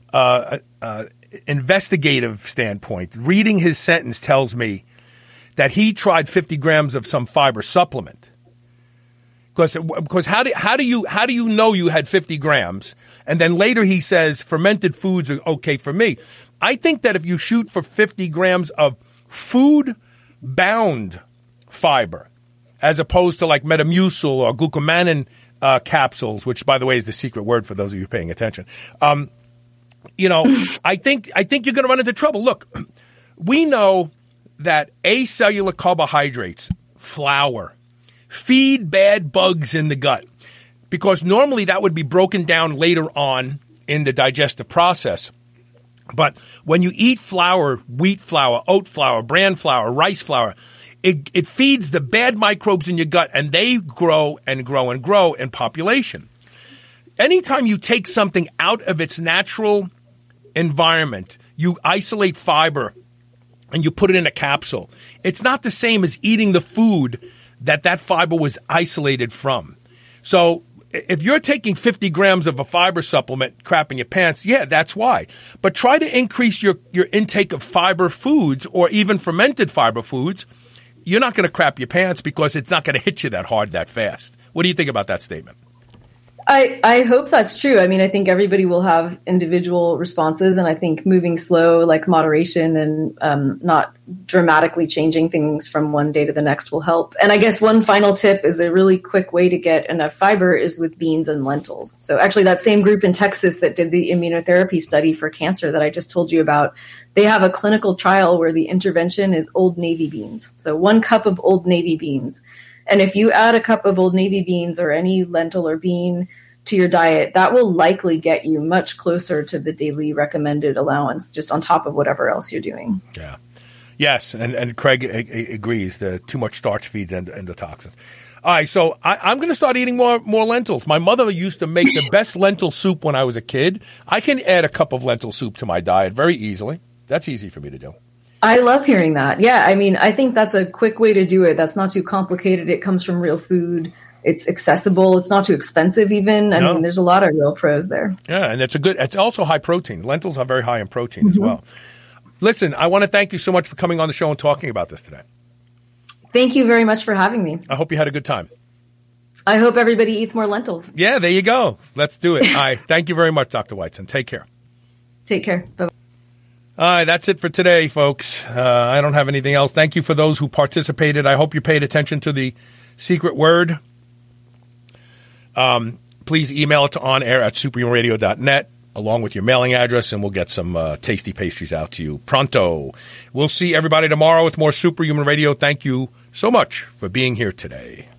[SPEAKER 2] investigative standpoint, reading his sentence tells me that he tried 50 grams of some fiber supplement. Because how do you know you had 50 grams? And then later he says fermented foods are okay for me. I think that if you shoot for 50 grams of food-bound fiber, as opposed to like Metamucil or glucomannan capsules, which, by the way, is the secret word for those of you paying attention. I think you're going to run into trouble. Look, we know that acellular carbohydrates, flour, feed bad bugs in the gut, because normally that would be broken down later on in the digestive process. But when you eat flour, wheat flour, oat flour, bran flour, rice flour, it feeds the bad microbes in your gut, and they grow and grow and grow in population. Anytime you take something out of its natural environment, you isolate fiber and you put it in a capsule, it's not the same as eating the food that fiber was isolated from. So if you're taking 50 grams of a fiber supplement, crapping your pants, yeah, that's why. But try to increase your intake of fiber foods or even fermented fiber foods. You're not going to crap your pants because it's not going to hit you that hard that fast. What do you think about that statement?
[SPEAKER 5] I hope that's true. I mean, I think everybody will have individual responses, and I think moving slow, like moderation and not dramatically changing things from one day to the next will help. And I guess one final tip is a really quick way to get enough fiber is with beans and lentils. So actually that same group in Texas that did the immunotherapy study for cancer that I just told you about, they have a clinical trial where the intervention is Old Navy beans. So 1 cup of Old Navy beans. And if you add a cup of Old Navy beans or any lentil or bean to your diet, that will likely get you much closer to the daily recommended allowance, just on top of whatever else you're doing.
[SPEAKER 2] Yeah. Yes, and Craig agrees. The too much starch feeds endotoxins. All right, so I'm going to start eating more lentils. My mother used to make the best lentil soup when I was a kid. I can add a cup of lentil soup to my diet very easily. That's easy for me to do.
[SPEAKER 5] I love hearing that. Yeah, I mean, I think that's a quick way to do it. That's not too complicated. It comes from real food. It's accessible. It's not too expensive even. I mean, there's a lot of real pros there.
[SPEAKER 2] Yeah, and it's also high protein. Lentils are very high in protein as well. Listen, I want to thank you so much for coming on the show and talking about this today.
[SPEAKER 5] Thank you very much for having me.
[SPEAKER 2] I hope you had a good time.
[SPEAKER 5] I hope everybody eats more lentils.
[SPEAKER 2] Yeah, there you go. Let's do it. All right. Thank you very much, Dr. Weitzen. Take care.
[SPEAKER 5] Take care. Bye-bye.
[SPEAKER 2] All right, that's it for today, folks. I don't have anything else. Thank you for those who participated. I hope you paid attention to the secret word. Please email it to onair@superhumanradio.net along with your mailing address, and we'll get some tasty pastries out to you pronto. We'll see everybody tomorrow with more Superhuman Radio. Thank you so much for being here today.